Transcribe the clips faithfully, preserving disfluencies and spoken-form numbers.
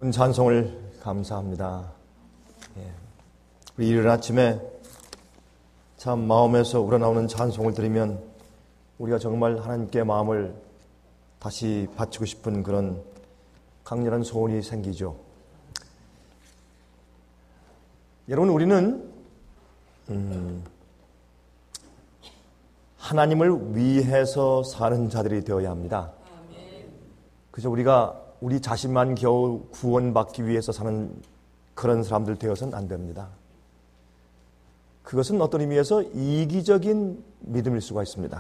찬송을 감사합니다. 예. 우리 이른 아침에 참 마음에서 우러나오는 찬송을 들으면 우리가 정말 하나님께 마음을 다시 바치고 싶은 그런 강렬한 소원이 생기죠. 여러분, 우리는 음, 하나님을 위해서 사는 자들이 되어야 합니다. 그래서 우리가 우리 자신만 겨우 구원받기 위해서 사는 그런 사람들 되어서는 안 됩니다. 그것은 어떤 의미에서 이기적인 믿음일 수가 있습니다.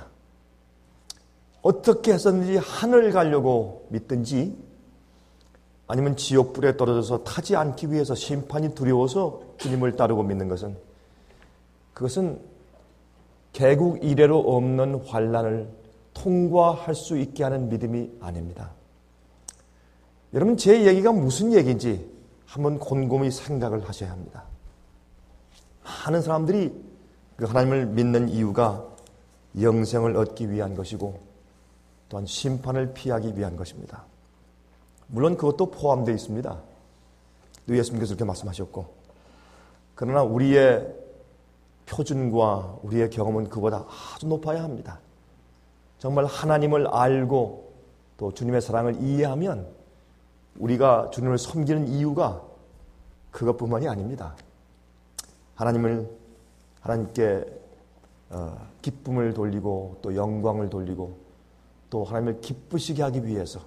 어떻게 해서든지 하늘 가려고 믿든지 아니면 지옥불에 떨어져서 타지 않기 위해서 심판이 두려워서 주님을 따르고 믿는 것은 그것은 개국 이래로 없는 환난을 통과할 수 있게 하는 믿음이 아닙니다. 여러분, 제 얘기가 무슨 얘기인지 한번 곰곰이 생각을 하셔야 합니다. 많은 사람들이 그 하나님을 믿는 이유가 영생을 얻기 위한 것이고 또한 심판을 피하기 위한 것입니다. 물론 그것도 포함되어 있습니다. 예수님께서 그렇게 말씀하셨고, 그러나 우리의 표준과 우리의 경험은 그보다 아주 높아야 합니다. 정말 하나님을 알고 또 주님의 사랑을 이해하면 우리가 주님을 섬기는 이유가 그것뿐만이 아닙니다. 하나님을 하나님께 어, 기쁨을 돌리고 또 영광을 돌리고 또 하나님을 기쁘시게 하기 위해서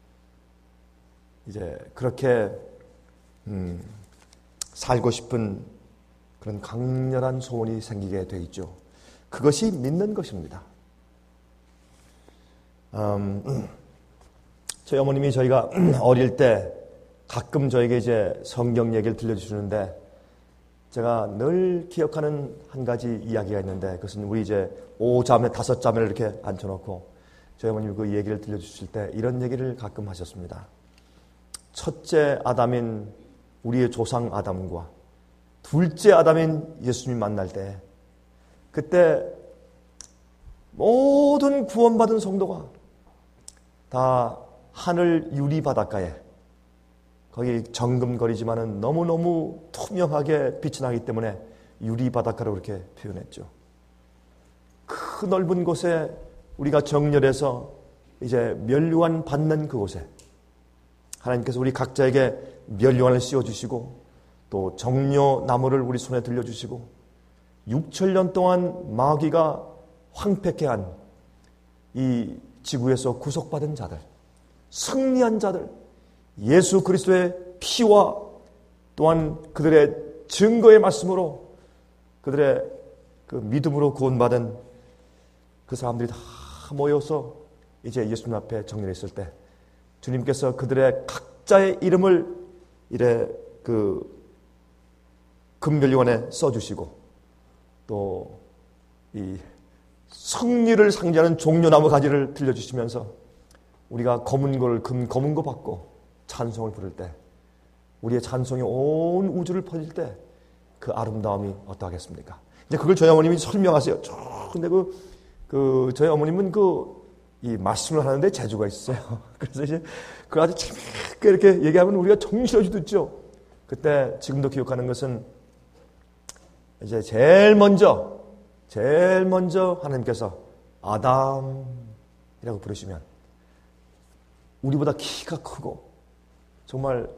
이제 그렇게 음, 살고 싶은 그런 강렬한 소원이 생기게 돼 있죠. 그것이 믿는 것입니다. 음, 저희 어머님이 저희가 어릴 때 가끔 저에게 이제 성경 얘기를 들려주시는데 제가 늘 기억하는 한 가지 이야기가 있는데 그것은 우리 이제 오자매, 다섯 자매를 이렇게 앉혀놓고 저희 어머님이 그 얘기를 들려주실 때 이런 얘기를 가끔 하셨습니다. 첫째 아담인 우리의 조상 아담과 둘째 아담인 예수님 만날 때 그때 모든 구원받은 성도가 다 하늘 유리 바닷가에 거기 정금거리지만은 너무너무 투명하게 빛이 나기 때문에 유리 바닷가로 그렇게 표현했죠. 그 넓은 곳에 우리가 정렬해서 이제 멸류관 받는 그곳에 하나님께서 우리 각자에게 멸류관을 씌워주시고 또 정료 나무를 우리 손에 들려주시고 육천 년 동안 마귀가 황폐케 한 이 지구에서 구속받은 자들, 승리한 자들, 예수 그리스도의 피와 또한 그들의 증거의 말씀으로 그들의 그 믿음으로 구원받은 그 사람들이 다 모여서 이제 예수님 앞에 정렬했을 때 주님께서 그들의 각자의 이름을 이래 그 금멸류관에 써주시고 또 이 승리를 상징하는 종려나무 가지를 들려주시면서 우리가 검은 거를 금 검은 거 받고 찬송을 부를 때 우리의 찬송이 온 우주를 퍼질 때 그 아름다움이 어떠하겠습니까? 이제 그걸 저희 어머님이 설명하세요. 저 근데 그, 그 저희 어머님은 그 이 말씀을 하는데 재주가 있어요. 그래서 이제 그 아주 재미있게 이렇게 얘기하면 우리가 정신없이 듣죠. 그때 지금도 기억하는 것은 이제 제일 먼저 제일 먼저 하나님께서 아담이라고 부르시면 우리보다 키가 크고 정말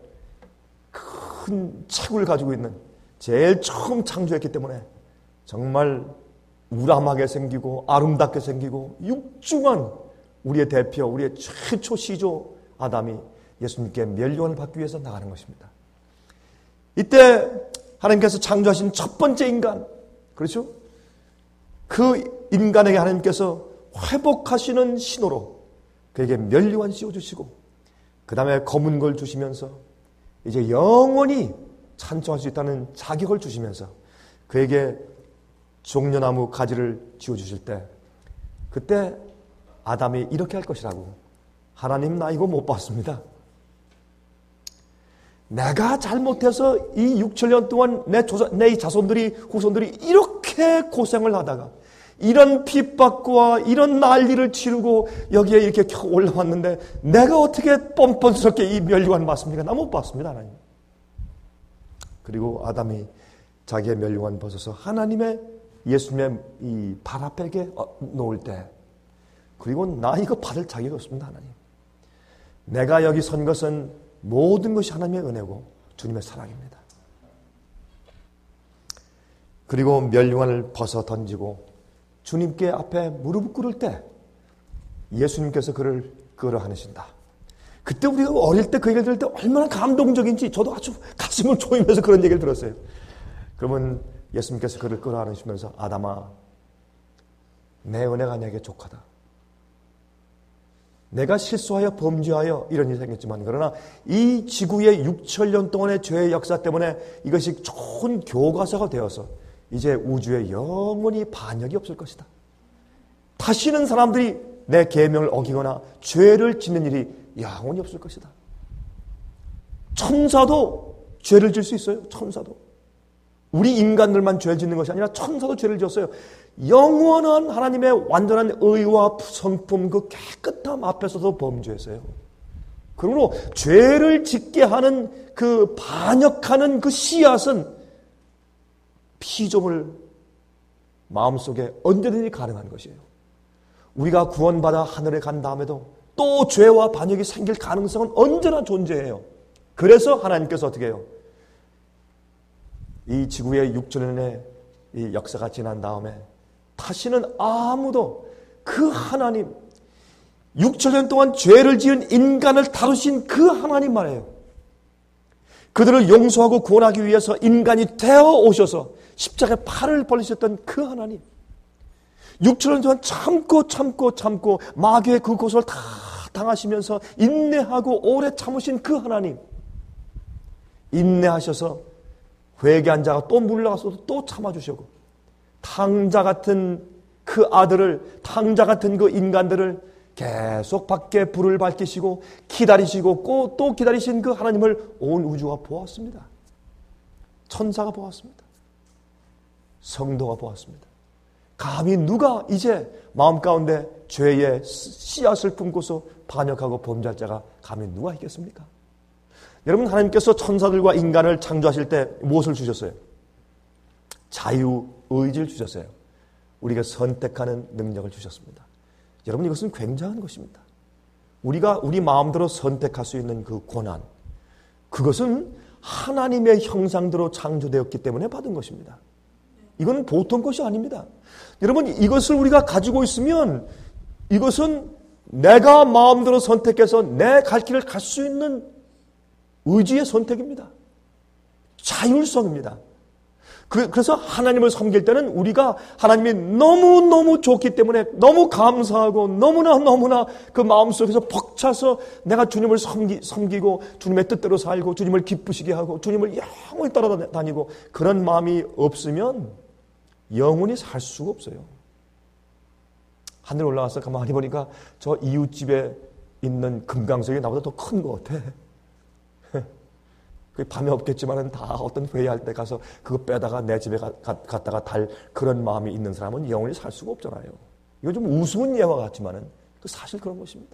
큰 체구를 가지고 있는 제일 처음 창조했기 때문에 정말 우람하게 생기고 아름답게 생기고 육중한 우리의 대표, 우리의 최초 시조 아담이 예수님께 멸류관을 받기 위해서 나가는 것입니다. 이때 하나님께서 창조하신 첫 번째 인간, 그렇죠? 그 인간에게 하나님께서 회복하시는 신호로 그에게 멸류관 씌워주시고 그 다음에 검은 걸 주시면서 이제 영원히 찬송할 수 있다는 자격을 주시면서 그에게 종려나무 가지를 지어주실 때 그때 아담이 이렇게 할 것이라고 하나님 나 이거 못 봤습니다. 내가 잘못해서 이 육천 년 동안 내, 조사, 내 자손들이 후손들이 이렇게 고생을 하다가 이런 핍박과 이런 난리를 치르고 여기에 이렇게 올라왔는데 내가 어떻게 뻔뻔스럽게 이 멸류관을 맞습니까? 나 못 봤습니다, 하나님. 그리고 아담이 자기의 멸류관 벗어서 하나님의 예수님의 이 발 앞에 놓을 때, 그리고 나 이거 받을 자격이 없습니다, 하나님. 내가 여기 선 것은 모든 것이 하나님의 은혜고 주님의 사랑입니다. 그리고 멸류관을 벗어 던지고 주님께 앞에 무릎 꿇을 때 예수님께서 그를 끌어안으신다. 그때 우리가 어릴 때 그 얘기를 들을 때 얼마나 감동적인지 저도 아주 가슴을 조이면서 그런 얘기를 들었어요. 그러면 예수님께서 그를 끌어안으시면서 아담아, 내 은혜가 내게 족하다. 내가 실수하여 범죄하여 이런 일이 생겼지만, 그러나 이 지구의 육천 년 동안의 죄의 역사 때문에 이것이 좋은 교과서가 되어서 이제 우주에 영원히 반역이 없을 것이다. 다시는 사람들이 내 계명을 어기거나 죄를 짓는 일이 영원히 없을 것이다. 천사도 죄를 질 수 있어요. 천사도. 우리 인간들만 죄를 짓는 것이 아니라 천사도 죄를 지었어요. 영원한 하나님의 완전한 의와 성품, 그 깨끗함 앞에서도 범죄했어요. 그러므로 죄를 짓게 하는 그 반역하는 그 씨앗은 피조물 마음속에 언제든지 가능한 것이에요. 우리가 구원받아 하늘에 간 다음에도 또 죄와 반역이 생길 가능성은 언제나 존재해요. 그래서 하나님께서 어떻게 해요? 이 지구의 육천 년의 이 역사가 지난 다음에 다시는 아무도 그 하나님, 육천 년 동안 죄를 지은 인간을 다루신 그 하나님 말이에요. 그들을 용서하고 구원하기 위해서 인간이 되어 오셔서 십자가에 팔을 벌리셨던 그 하나님, 육천 년 동안 참고 참고 참고 마귀의 그 고소를 다 당하시면서 인내하고 오래 참으신 그 하나님, 인내하셔서 회개한 자가 또 물러가서도 또 참아주시고, 탕자 같은 그 아들을, 탕자 같은 그 인간들을 계속 밖에 불을 밝히시고 기다리시고 또 기다리신 그 하나님을 온 우주가 보았습니다. 천사가 보았습니다. 성도가 보았습니다. 감히 누가 이제 마음 가운데 죄의 씨앗을 품고서 반역하고 범죄할 자가 감히 누가 있겠습니까? 여러분, 하나님께서 천사들과 인간을 창조하실 때 무엇을 주셨어요? 자유의지를 주셨어요. 우리가 선택하는 능력을 주셨습니다. 여러분, 이것은 굉장한 것입니다. 우리가 우리 마음대로 선택할 수 있는 그 권한, 그것은 하나님의 형상대로 창조되었기 때문에 받은 것입니다. 이건 보통 것이 아닙니다. 여러분, 이것을 우리가 가지고 있으면 이것은 내가 마음대로 선택해서 내 갈 길을 갈 수 있는 의지의 선택입니다. 자율성입니다. 그래서 하나님을 섬길 때는 우리가 하나님이 너무너무 좋기 때문에 너무 감사하고 너무나 너무나 그 마음속에서 벅차서 내가 주님을 섬기, 섬기고 주님의 뜻대로 살고 주님을 기쁘시게 하고 주님을 영원히 따라다니고, 그런 마음이 없으면 영원히 살 수가 없어요. 하늘 올라가서 가만히 보니까 저 이웃집에 있는 금강석이 나보다 더 큰 것 같아. 밤에 없겠지만은 다 어떤 회의할 때 가서 그거 빼다가 내 집에 가, 가, 갔다가 달 그런 마음이 있는 사람은 영원히 살 수가 없잖아요. 이거 좀 우스운 예화 같지만은 그 사실 그런 것입니다.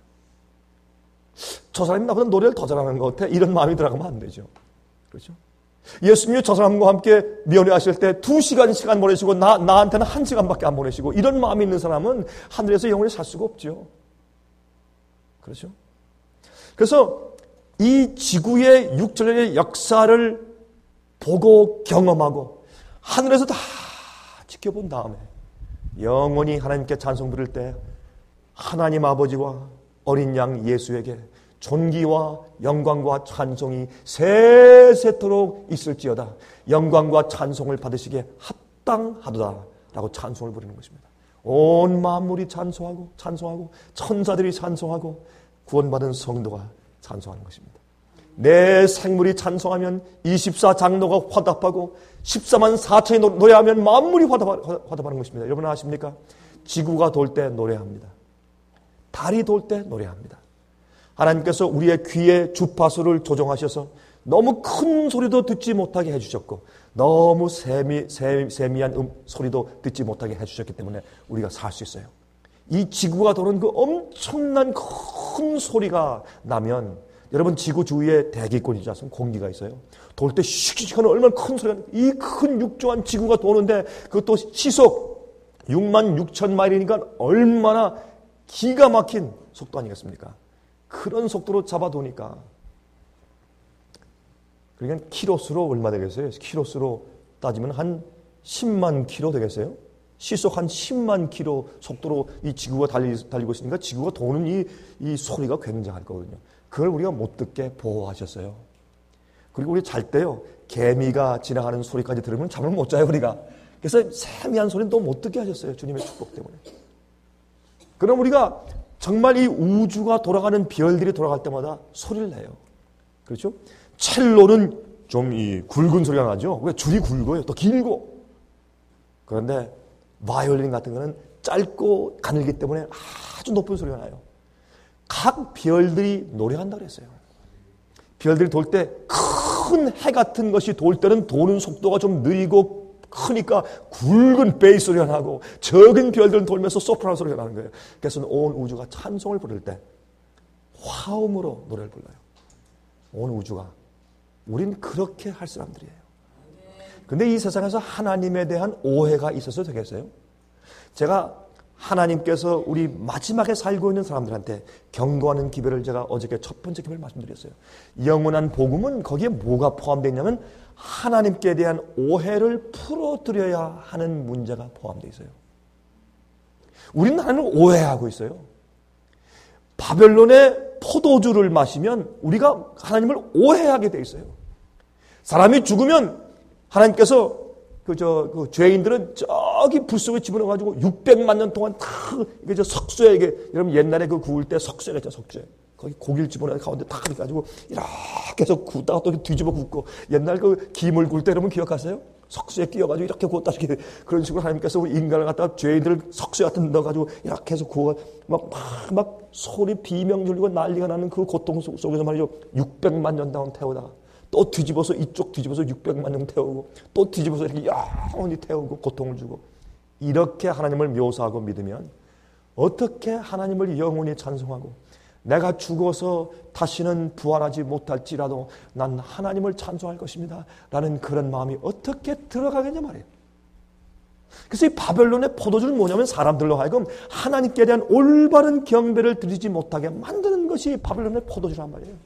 저 사람이 나보다 노래를 더 잘하는 것 같아. 이런 마음이 들어가면 안 되죠. 그렇죠? 예수님이 저 사람과 함께 면회하실 때 두 시간 시간 보내시고 나, 나한테는 한 시간밖에 안 보내시고, 이런 마음이 있는 사람은 하늘에서 영원히 살 수가 없죠. 그렇죠? 그래서 이 지구의 육천 년의 역사를 보고 경험하고 하늘에서 다 지켜본 다음에 영원히 하나님께 찬송 드릴 때 하나님 아버지와 어린 양 예수에게 존귀와 영광과 찬송이 세세토록 있을지어다. 영광과 찬송을 받으시기에 합당하도다 라고 찬송을 부르는 것입니다. 온 만물이 찬송하고 찬송하고 천사들이 찬송하고 구원받은 성도가 찬송하는 것입니다. 내 생물이 찬송하면 이십사 장로가 화답하고 십사만 사천이 노래하면 만물이 화답하는 것입니다. 여러분 아십니까? 지구가 돌 때 노래합니다. 달이 돌 때 노래합니다. 하나님께서 우리의 귀의 주파수를 조정하셔서 너무 큰 소리도 듣지 못하게 해주셨고 너무 세미, 세, 세미한 음, 소리도 듣지 못하게 해주셨기 때문에 우리가 살 수 있어요. 이 지구가 도는 그 엄청난 큰 소리가 나면 여러분 지구 주위에 대기권이지 않습니까? 공기가 있어요. 돌 때 슉슉 하는 얼마나 큰 소리가 이 큰 육조한 지구가 도는데 그것도 시속 육만 육천 마일이니까 얼마나 기가 막힌 속도 아니겠습니까? 그런 속도로 잡아도니까 그러니까 키로수로 얼마 되겠어요? 키로수로 따지면 한 십만 킬로 되겠어요? 시속 한 십만 킬로 속도로 이 지구가 달리, 달리고 있으니까 지구가 도는 이, 이 소리가 굉장할 거거든요. 그걸 우리가 못 듣게 보호하셨어요. 그리고 우리 잘 때요, 개미가 지나가는 소리까지 들으면 잠을 못 자요, 우리가. 그래서 세미한 소리는 또 못 듣게 하셨어요. 주님의 축복 때문에. 그럼 우리가 정말 이 우주가 돌아가는 별들이 돌아갈 때마다 소리를 내요. 그렇죠? 첼로는 좀 이 굵은 소리가 나죠. 왜? 줄이 굵어요. 또 길고. 그런데 바이올린 같은 거는 짧고 가늘기 때문에 아주 높은 소리가 나요. 각 별들이 노래한다고 그랬어요. 별들이 돌 때 큰 해 같은 것이 돌 때는 도는 속도가 좀 느리고 크니까 굵은 베이스 소리가 나고 적은 별들은 돌면서 소프라노 소리가 나는 거예요. 그래서 온 우주가 찬송을 부를 때 화음으로 노래를 불러요. 온 우주가. 우린 그렇게 할 사람들이에요. 근데 이 세상에서 하나님에 대한 오해가 있어서 되겠어요? 제가 하나님께서 우리 마지막에 살고 있는 사람들한테 경고하는 기별을 제가 어저께 첫 번째 기별 말씀드렸어요. 영원한 복음은 거기에 뭐가 포함되어 있냐면 하나님께 대한 오해를 풀어드려야 하는 문제가 포함되어 있어요. 우리는 하나님을 오해하고 있어요. 바벨론의 포도주를 마시면 우리가 하나님을 오해하게 돼 있어요. 사람이 죽으면 하나님께서 그, 저, 그 죄인들은 저기 불 속에 집어넣어가지고 육백만 년 동안 다, 이게 저 석쇠에, 이게, 여러분 옛날에 그 구울 때 석쇠가 있잖아, 석쇠. 거기 고기를 집어넣어 가운데 탁 해가지고 이렇게 해서 굽다가 또 뒤집어 굽고 옛날 그 김을 구울 때 여러분 기억하세요? 석쇠에 끼워가지고 이렇게 구웠다, 이렇게. 그런 식으로 하나님께서 우리 인간을 갖다가 죄인들을 석쇠 같은 데 넣어가지고 이렇게 해서 구워, 막, 막, 막 소리 비명 질리고 난리가 나는 그 고통 속에서 말이죠. 육백만 년 동안 태우다가 또 뒤집어서 이쪽 뒤집어서 육백만 년 태우고 또 뒤집어서 이렇게 영원히 태우고 고통을 주고 이렇게 하나님을 묘사하고 믿으면 어떻게 하나님을 영원히 찬송하고 내가 죽어서 다시는 부활하지 못할지라도 난 하나님을 찬송할 것입니다 라는 그런 마음이 어떻게 들어가겠냐 말이에요. 그래서 이 바벨론의 포도주는 뭐냐면 사람들로 하여금 하나님께 대한 올바른 경배를 드리지 못하게 만드는 것이 바벨론의 포도주란 말이에요.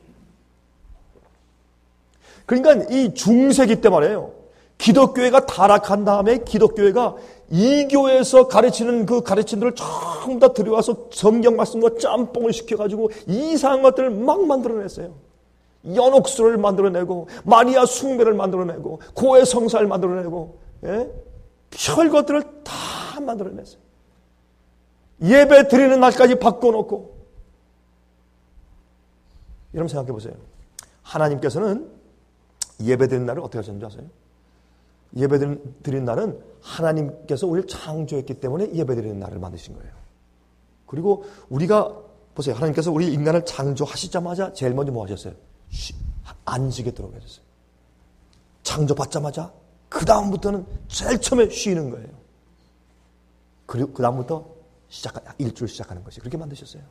그러니까 이 중세기 때 말이에요. 기독교회가 타락한 다음에 기독교회가 이교에서 가르치는 그 가르침들을 전부 다 들여와서 성경 말씀과 짬뽕을 시켜가지고 이상한 것들을 막 만들어냈어요. 연옥수를 만들어내고 마리아 숭배를 만들어내고 고해 성사를 만들어내고 예? 별 것들을 다 만들어냈어요. 예배 드리는 날까지 바꿔놓고 여러분 생각해 보세요. 하나님께서는 예배 드리는 날을 어떻게 하셨는지 아세요? 예배 드리는 날은 하나님께서 우리를 창조했기 때문에 예배 드리는 날을 만드신 거예요. 그리고 우리가 보세요. 하나님께서 우리 인간을 창조하시자마자 제일 먼저 뭐 하셨어요? 쉬, 안식에 들어오게 하셨어요. 창조받자마자 그 다음부터는 제일 처음에 쉬는 거예요. 그리고 그 다음부터 시작, 일주일 시작하는 것이 그렇게 만드셨어요.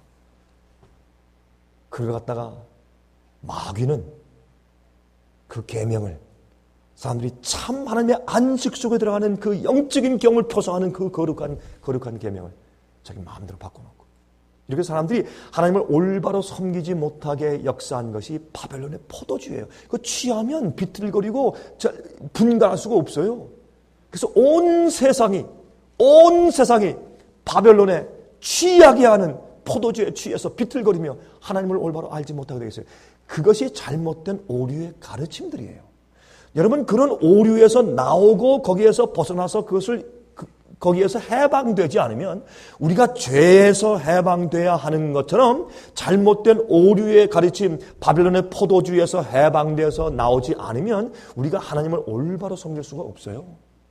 그걸 갖다가 마귀는 그 계명을 사람들이 참 하나님의 안식 속에 들어가는 그 영적인 경험을 표상하는 그 거룩한 거룩한 계명을 자기 마음대로 바꿔놓고 이렇게 사람들이 하나님을 올바로 섬기지 못하게 역사한 것이 바벨론의 포도주예요. 그 취하면 비틀거리고 분간할 수가 없어요. 그래서 온 세상이 온 세상이 바벨론에 취하게 하는 포도주에 취해서 비틀거리며 하나님을 올바로 알지 못하게 되겠어요. 그것이 잘못된 오류의 가르침들이에요. 여러분 그런 오류에서 나오고 거기에서 벗어나서 그것을 그, 거기에서 해방되지 않으면 우리가 죄에서 해방돼야 하는 것처럼 잘못된 오류의 가르침 바벨론의 포도주에서 해방돼서 나오지 않으면 우리가 하나님을 올바로 섬길 수가 없어요.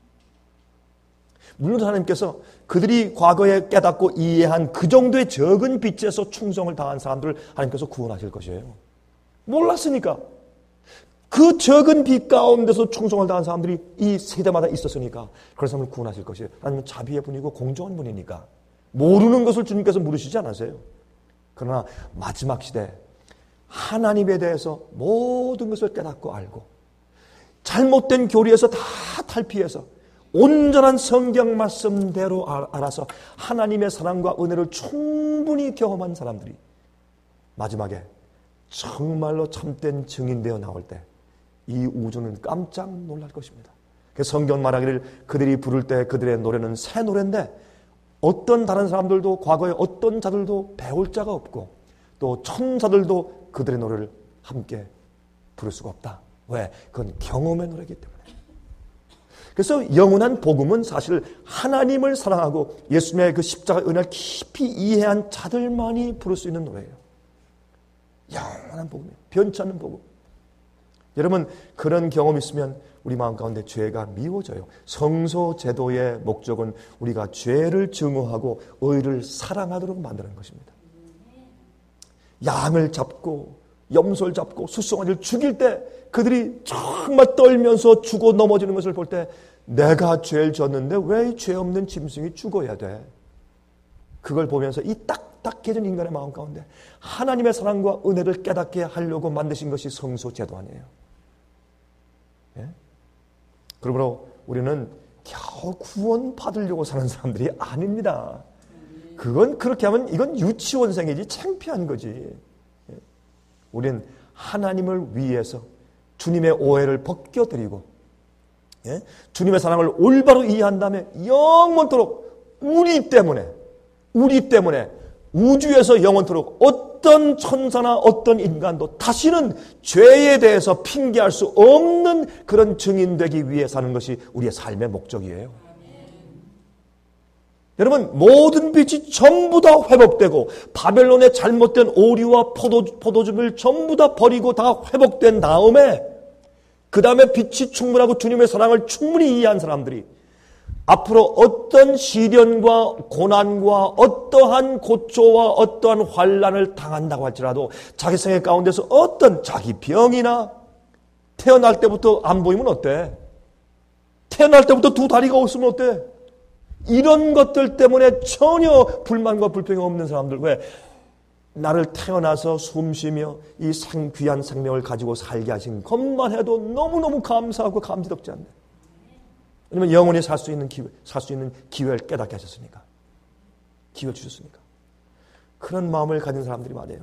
물론 하나님께서 그들이 과거에 깨닫고 이해한 그 정도의 적은 빛에서 충성을 다한 사람들을 하나님께서 구원하실 것이에요. 몰랐으니까. 그 적은 빛 가운데서 충성을 다한 사람들이 이 세대마다 있었으니까 그런 사람을 구원하실 것이에요. 아니면 자비의 분이고 공정한 분이니까. 모르는 것을 주님께서 물으시지 않으세요. 그러나 마지막 시대 하나님에 대해서 모든 것을 깨닫고 알고 잘못된 교리에서 다 탈피해서 온전한 성경 말씀대로 알아서 하나님의 사랑과 은혜를 충분히 경험한 사람들이 마지막에 정말로 참된 증인되어 나올 때 이 우주는 깜짝 놀랄 것입니다. 성경 말하기를 그들이 부를 때 그들의 노래는 새 노래인데 어떤 다른 사람들도 과거에 어떤 자들도 배울 자가 없고 또 천사들도 그들의 노래를 함께 부를 수가 없다. 왜? 그건 경험의 노래이기 때문에. 그래서 영원한 복음은 사실 하나님을 사랑하고 예수님의 그 십자가 은혜를 깊이 이해한 자들만이 부를 수 있는 노래예요. 영원한 복음이에요. 변치 않는 복음. 여러분 그런 경험이 있으면 우리 마음 가운데 죄가 미워져요. 성소 제도의 목적은 우리가 죄를 증오하고 의를 사랑하도록 만드는 것입니다. 양을 잡고 염소를 잡고 숫송아지를 죽일 때 그들이 정말 떨면서 죽어 넘어지는 것을 볼 때 내가 죄를 졌는데 왜 죄 없는 짐승이 죽어야 돼? 그걸 보면서 이 딱딱해진 인간의 마음 가운데 하나님의 사랑과 은혜를 깨닫게 하려고 만드신 것이 성소 제도 아니에요. 예? 그러므로 우리는 겨우 구원 받으려고 사는 사람들이 아닙니다. 그건 그렇게 하면 이건 유치원생이지 창피한 거지. 예? 우리는 하나님을 위해서 주님의 오해를 벗겨드리고 예? 주님의 사랑을 올바로 이해한 다음에 영원토록 우리 때문에 우리 때문에 우주에서 영원토록 어떤 천사나 어떤 인간도 다시는 죄에 대해서 핑계할 수 없는 그런 증인되기 위해 사는 것이 우리의 삶의 목적이에요. 여러분 모든 빛이 전부 다 회복되고 바벨론의 잘못된 오류와 포도, 포도즙을 전부 다 버리고 다 회복된 다음에 그 다음에 빛이 충분하고 주님의 사랑을 충분히 이해한 사람들이 앞으로 어떤 시련과 고난과 어떠한 고초와 어떠한 환난을 당한다고 할지라도 자기 생애 가운데서 어떤 자기 병이나 태어날 때부터 안 보이면 어때? 태어날 때부터 두 다리가 없으면 어때? 이런 것들 때문에 전혀 불만과 불평이 없는 사람들 왜? 나를 태어나서 숨쉬며 이 생, 귀한 생명을 가지고 살게 하신 것만 해도 너무너무 감사하고 감지덕지 않네. 왜냐면 영원히 살 수 있는 기회, 살 수 있는 기회를 깨닫게 하셨으니까. 기회 주셨으니까. 그런 마음을 가진 사람들이 많아요.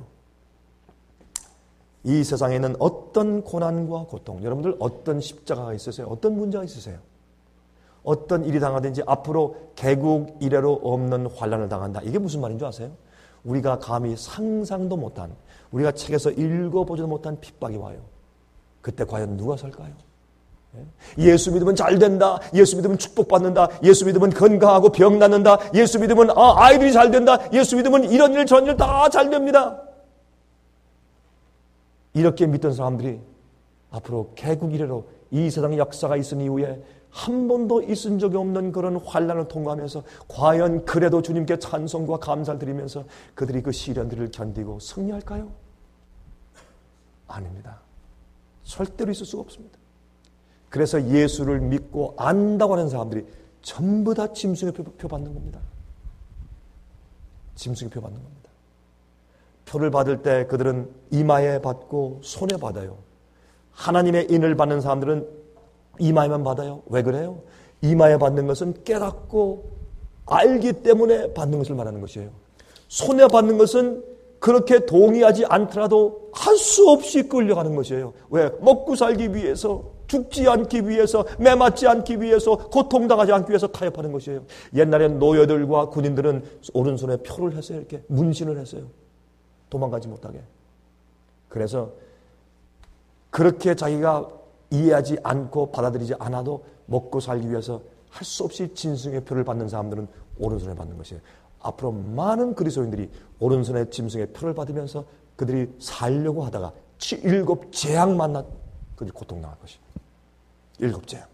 이 세상에는 어떤 고난과 고통, 여러분들 어떤 십자가가 있으세요? 어떤 문제가 있으세요? 어떤 일이 당하든지 앞으로 개국 이래로 없는 환난을 당한다. 이게 무슨 말인 줄 아세요? 우리가 감히 상상도 못한, 우리가 책에서 읽어보지도 못한 핍박이 와요. 그때 과연 누가 설까요? 예수 믿으면 잘 된다. 예수 믿으면 축복받는다. 예수 믿으면 건강하고 병 낫는다. 예수 믿으면 아, 아이들이 잘 된다. 예수 믿으면 이런 일 저런 일 다 잘 됩니다. 이렇게 믿던 사람들이 앞으로 개국 이래로 이 세상의 역사가 있은 이후에 한 번도 있은 적이 없는 그런 환난을 통과하면서 과연 그래도 주님께 찬송과 감사를 드리면서 그들이 그 시련들을 견디고 승리할까요? 아닙니다. 절대로 있을 수가 없습니다. 그래서 예수를 믿고 안다고 하는 사람들이 전부 다 짐승의 표, 표 받는 겁니다. 짐승의 표 받는 겁니다. 표를 받을 때 그들은 이마에 받고 손에 받아요. 하나님의 인을 받는 사람들은 이마에만 받아요. 왜 그래요? 이마에 받는 것은 깨닫고 알기 때문에 받는 것을 말하는 것이에요. 손에 받는 것은 그렇게 동의하지 않더라도 할 수 없이 끌려가는 것이에요. 왜? 먹고 살기 위해서, 죽지 않기 위해서, 매맞지 않기 위해서, 고통당하지 않기 위해서 타협하는 것이에요. 옛날엔 노예들과 군인들은 오른손에 표를 했어요. 이렇게 문신을 했어요. 도망가지 못하게. 그래서 그렇게 자기가 이해하지 않고 받아들이지 않아도 먹고 살기 위해서 할 수 없이 짐승의 표를 받는 사람들은 오른손에 받는 것이에요. 앞으로 많은 그리스도인들이 오른손에 짐승의 표를 받으면서 그들이 살려고 하다가 일곱 재앙 만나 그들이 고통당할 것입니다. 일곱 재앙.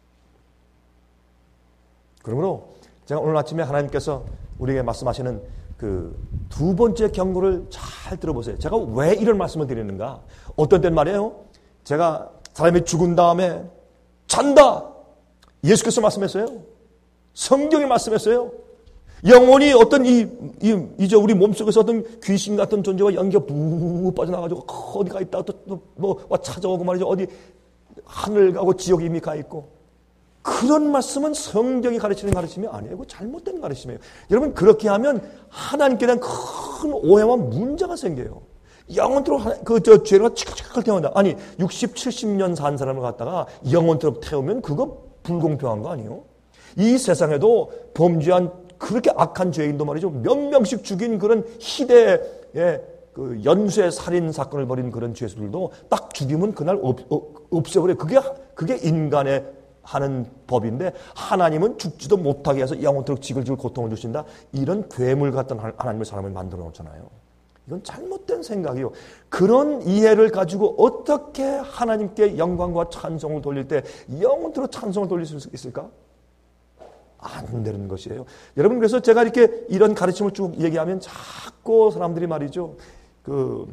그러므로 제가 오늘 아침에 하나님께서 우리에게 말씀하시는 그 두 번째 경고를 잘 들어보세요. 제가 왜 이런 말씀을 드리는가? 어떤 때는 말이에요. 제가 사람이 죽은 다음에 잔다. 예수께서 말씀했어요. 성경이 말씀했어요. 영혼이 어떤 이, 이 이제 우리 몸속에서 어떤 귀신 같은 존재와 연기가 부 빠져나가지고 어디가 있다 또뭐 찾아오고 말이죠. 어디 하늘 가고 지옥에 이미 가 있고. 그런 말씀은 성경이 가르치는 가르침이 아니에요. 잘못된 가르침이에요. 여러분 그렇게 하면 하나님께 대한 큰 오해와 문제가 생겨요. 영원토록 그저 죄가 치카치카 태운다. 아니 육십, 칠십 년 산 사람을 갖다가 영원토록 태우면 그거 불공평한 거 아니에요? 이 세상에도 범죄한 그렇게 악한 죄인도 말이죠. 몇 명씩 죽인 그런 희대의 그 연쇄 살인 사건을 벌인 그런 죄수들도 딱 죽이면 그날 없, 없애버려요. 그게 그게 인간의 하는 법인데 하나님은 죽지도 못하게 해서 영원토록 지글지글 고통을 주신다. 이런 괴물 같은 하나님의 사람을 만들어 놓잖아요. 이건 잘못된 생각이요. 그런 이해를 가지고 어떻게 하나님께 영광과 찬송을 돌릴 때 영원토록 찬송을 돌릴 수 있을까? 안 되는 것이에요. 여러분 그래서 제가 이렇게 이런 가르침을 쭉 얘기하면 자꾸 사람들이 말이죠. 그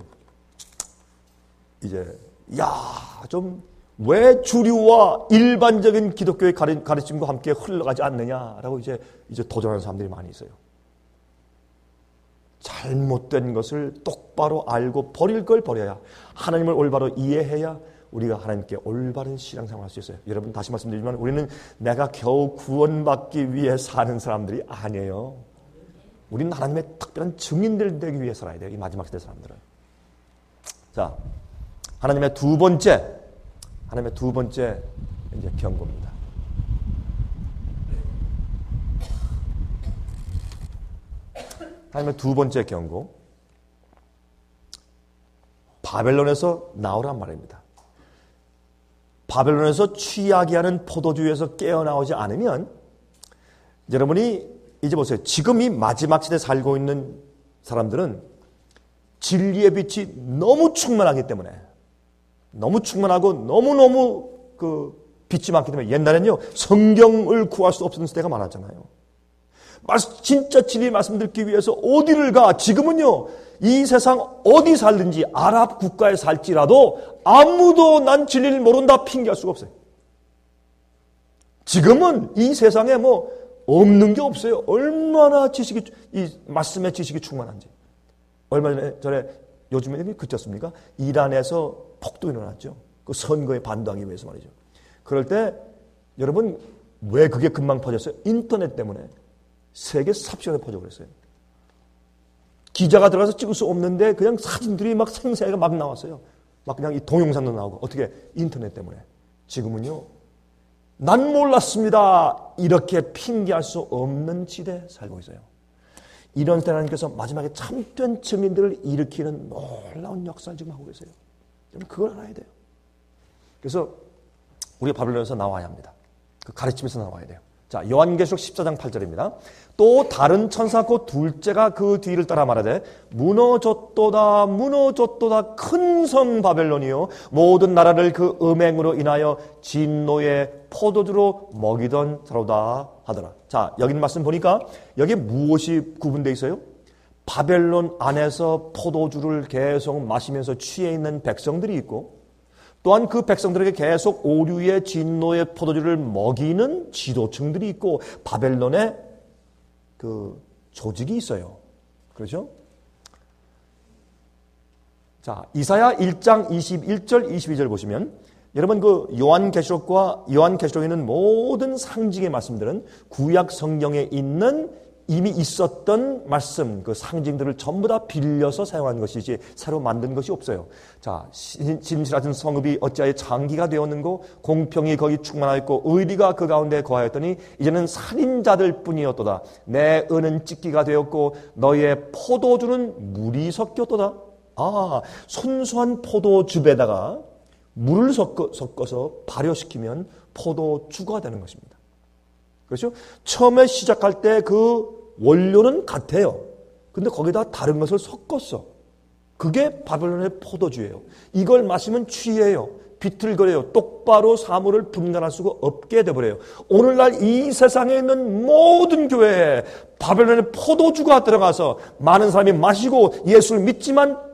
이제 야, 좀 왜 주류와 일반적인 기독교의 가르침과 함께 흘러가지 않느냐라고 이제 이제 도전하는 사람들이 많이 있어요. 잘못된 것을 똑바로 알고 버릴 걸 버려야, 하나님을 올바로 이해해야 우리가 하나님께 올바른 신앙생활을 할 수 있어요. 여러분 다시 말씀드리지만 우리는 내가 겨우 구원받기 위해 사는 사람들이 아니에요. 우리는 하나님의 특별한 증인들 되기 위해 살아야 돼요. 이 마지막 시대 사람들은. 자, 하나님의 두 번째 하나님의 두 번째 이제 경고입니다. 하나님의 두 번째 경고. 바벨론에서 나오란 말입니다. 바벨론에서 취하게 하는 포도주에서 깨어나오지 않으면 여러분이 이제 보세요. 지금 이 마지막 시대에 살고 있는 사람들은 진리의 빛이 너무 충만하기 때문에 너무 충만하고 너무너무 그 빛이 많기 때문에 옛날에는요. 성경을 구할 수 없었던 시대가 많았잖아요. 진짜 진리 말씀 듣기 위해서 어디를 가? 지금은요. 이 세상 어디 살든지 아랍 국가에 살지라도 아무도 난 진리를 모른다 핑계할 수가 없어요. 지금은 이 세상에 뭐 없는 게 없어요. 얼마나 지식이, 이 말씀의 지식이 충만한지. 얼마 전에, 전에 요즘에 그쳤습니까? 이란에서 폭동이 일어났죠. 그 선거에 반대하기 위해서 말이죠. 그럴 때 여러분 왜 그게 금방 퍼졌어요? 인터넷 때문에 세계 삽시간에 퍼져버렸어요. 기자가 들어가서 찍을 수 없는데 그냥 사진들이 막 생생하게 막 나왔어요. 막 그냥 이 동영상도 나오고. 어떻게? 인터넷 때문에. 지금은요. 난 몰랐습니다. 이렇게 핑계할 수 없는 시대에 살고 있어요. 이런 때 하나님께서 마지막에 참된 증인들을 일으키는 놀라운 역사를 지금 하고 계세요. 여러분 그걸 알아야 돼요. 그래서 우리가 바벨론에서 나와야 합니다. 그 가르침에서 나와야 돼요. 자, 요한계시록 십사 장 팔 절입니다. 또 다른 천사 곧 둘째가 그 뒤를 따라 말하되 무너졌도다 무너졌도다 큰 성 바벨론이요 모든 나라를 그 음행으로 인하여 진노의 포도주로 먹이던 자로다 하더라. 자, 여기 말씀 보니까 여기 무엇이 구분되어 있어요? 바벨론 안에서 포도주를 계속 마시면서 취해 있는 백성들이 있고 또한 그 백성들에게 계속 오류의 진노의 포도주를 먹이는 지도층들이 있고 바벨론에 그 조직이 있어요. 그렇죠? 자, 이사야 일 장 이십일 절 이십이 절 보시면 여러분 그 요한계시록과 요한계시록에 있는 모든 상징의 말씀들은 구약 성경에 있는 이미 있었던 말씀, 그 상징들을 전부 다 빌려서 사용한 것이지 새로 만든 것이 없어요. 자, 진실하신 성읍이 어찌하여 장기가 되었는고 공평이 거기 충만하였고 의리가 그 가운데 거하였더니 이제는 살인자들 뿐이었도다. 내 은은 찢기가 되었고 너희의 포도주는 물이 섞였도다. 아, 순수한 포도즙에다가 물을 섞어, 섞어서 발효시키면 포도주가 되는 것입니다. 그렇죠? 처음에 시작할 때 그 원료는 같아요. 근데 거기다 다른 것을 섞었어. 그게 바벨론의 포도주예요. 이걸 마시면 취해요. 비틀거려요. 똑바로 사물을 분간할 수가 없게 되어버려요. 오늘날 이 세상에 있는 모든 교회에 바벨론의 포도주가 들어가서 많은 사람이 마시고 예수를 믿지만